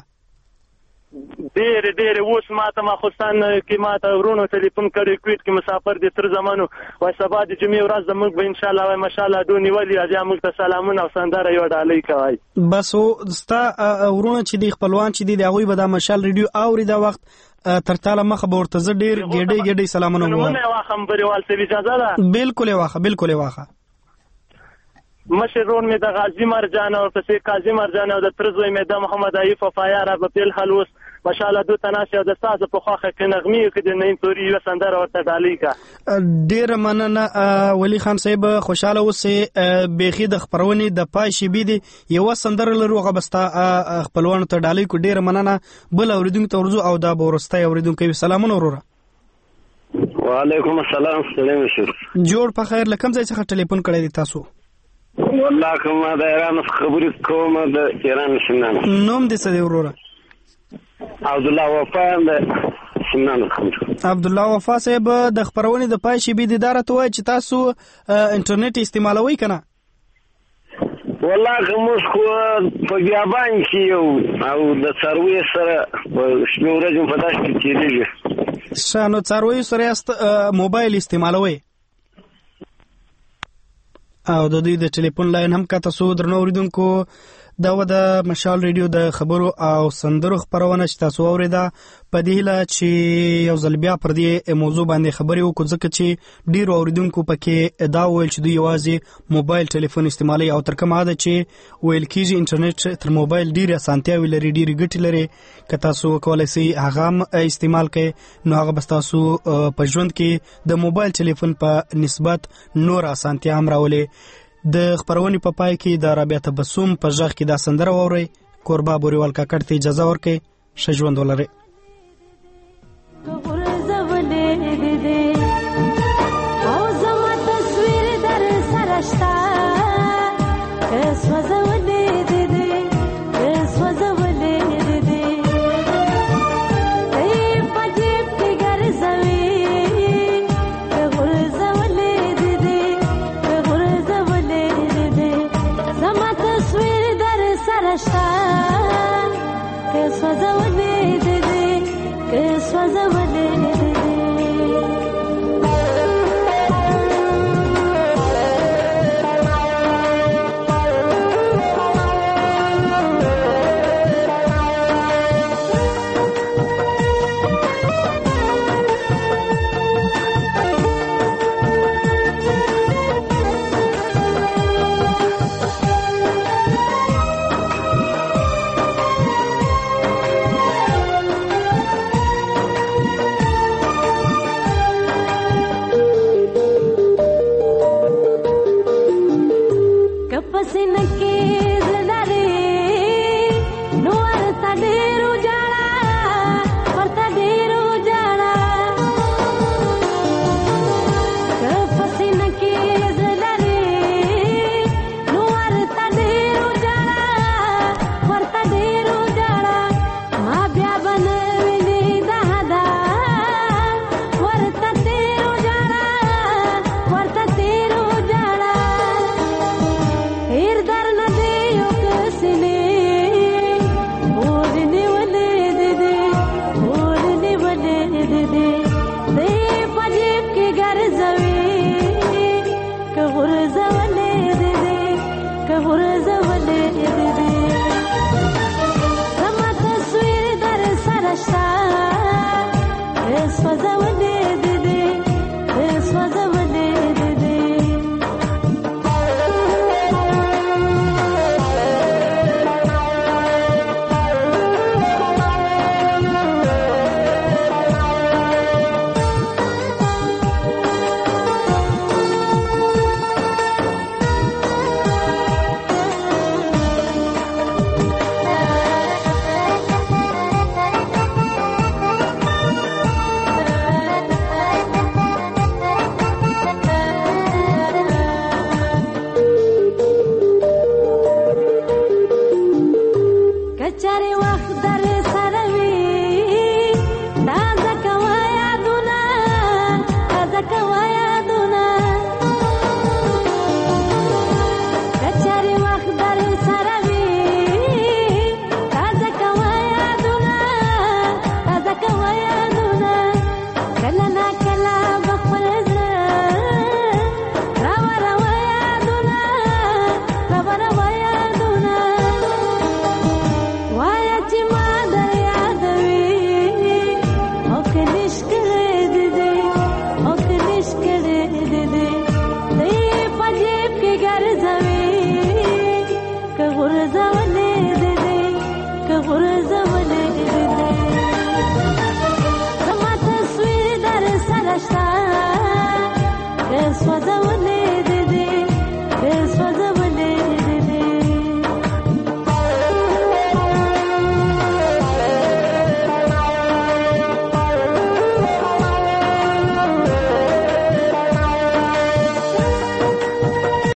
E: ډېرې اوس ماته ماخوستان کې ماته ورونو ټلیفون کړی کویټ کې مسافر دي تر زمانو وای سبا د جمعې ورځ زموږ به انشاءالله وای ماشاءالله ډو نیولي بیا موږ ته سلامونه او سندره یو ډالۍ کوئ.
A: بس ستا ورونه چې دي خپلوان چې دي د هغوی به دا مشال ریډیو اوري دا وخت تر تاله مخه به ورته زه ډېر ګېډۍ سلامونه ووایم.
E: نومونه یې واخم بریوال صاحب اجازه ده؟
A: بالکل یې واخه.
E: مشر رون مې د غازی مرجان او پسې قاضي مرجان او د ترزوی مې د محمد عیف وفایار په پیل خلوص ماشاءالله دو تناسي او د ساز په خوخه کې نغمې کې د نیم توري یو سندره ورته ډالۍ کا.
A: ډېر مننه ولی خان صاحب. خوشاله اوسې. بیخي د خبرونې د پای شیبې دي یو سندره لرو هغه بستا خپلوانو ته ډالۍ کو. ډېر مننه. بل اوریدونکو ته ورځو او دا به ورستی اوریدونکو. سلامونه وروره.
V: وعلیکم السلام. سلام شو.
A: جوړ په خیر. له کوم ځای څخه ټلیفون کړی دی تاسو؟
V: والله کومه د ایران خبرې کوم د ایران شنان.
A: نوم دې څه دی وروره؟
V: عبدالله وفا د شنان خبر.
A: عبدالله وفا صاحب د خبرونې د پای شیبې د اداره ته وایي چې تاسو انټرنیټ استعمالوئ که نه؟
V: والله موږ خو په بیابان کې یو او د څارویو سره په شپې ورځې په داسې کې تېرېږي.
A: ښه نو څارویو سره یاست موبایل استعمالوئ او د دوی د ټلیفون لاین هم کته سو. درنو اوریدونکو دا و د مشال ریډیو د خبرو او سندرو خبرونه چې تاسو اوریدا په دې هیله چې یو ځل بیا پر دې موضوع باندې خبرې وکړو ځکه چې ډیر اوریدونکو پکې دا ویل چې دوی یوازې موبایل ټلیفون استعمالي او تر کومه ده چې ویل کېږي انټرنیټ تر موبایل ډیر اسانتیاوي لري ډیر ګټې لري که تاسو کولای شئ هغه هم استعمال کړئ نو هغه بس تاسو په ژوند کې د موبایل ټلیفون په نسبت نور اسانتیا هم راولي د خبرونې په پای کې د رابعه تبسم په ژغ کې دا سندره واورئ کوربا بوریوال کاکړ ته اجازه ورکړئ ښه ژوند ولرئ
D: Cari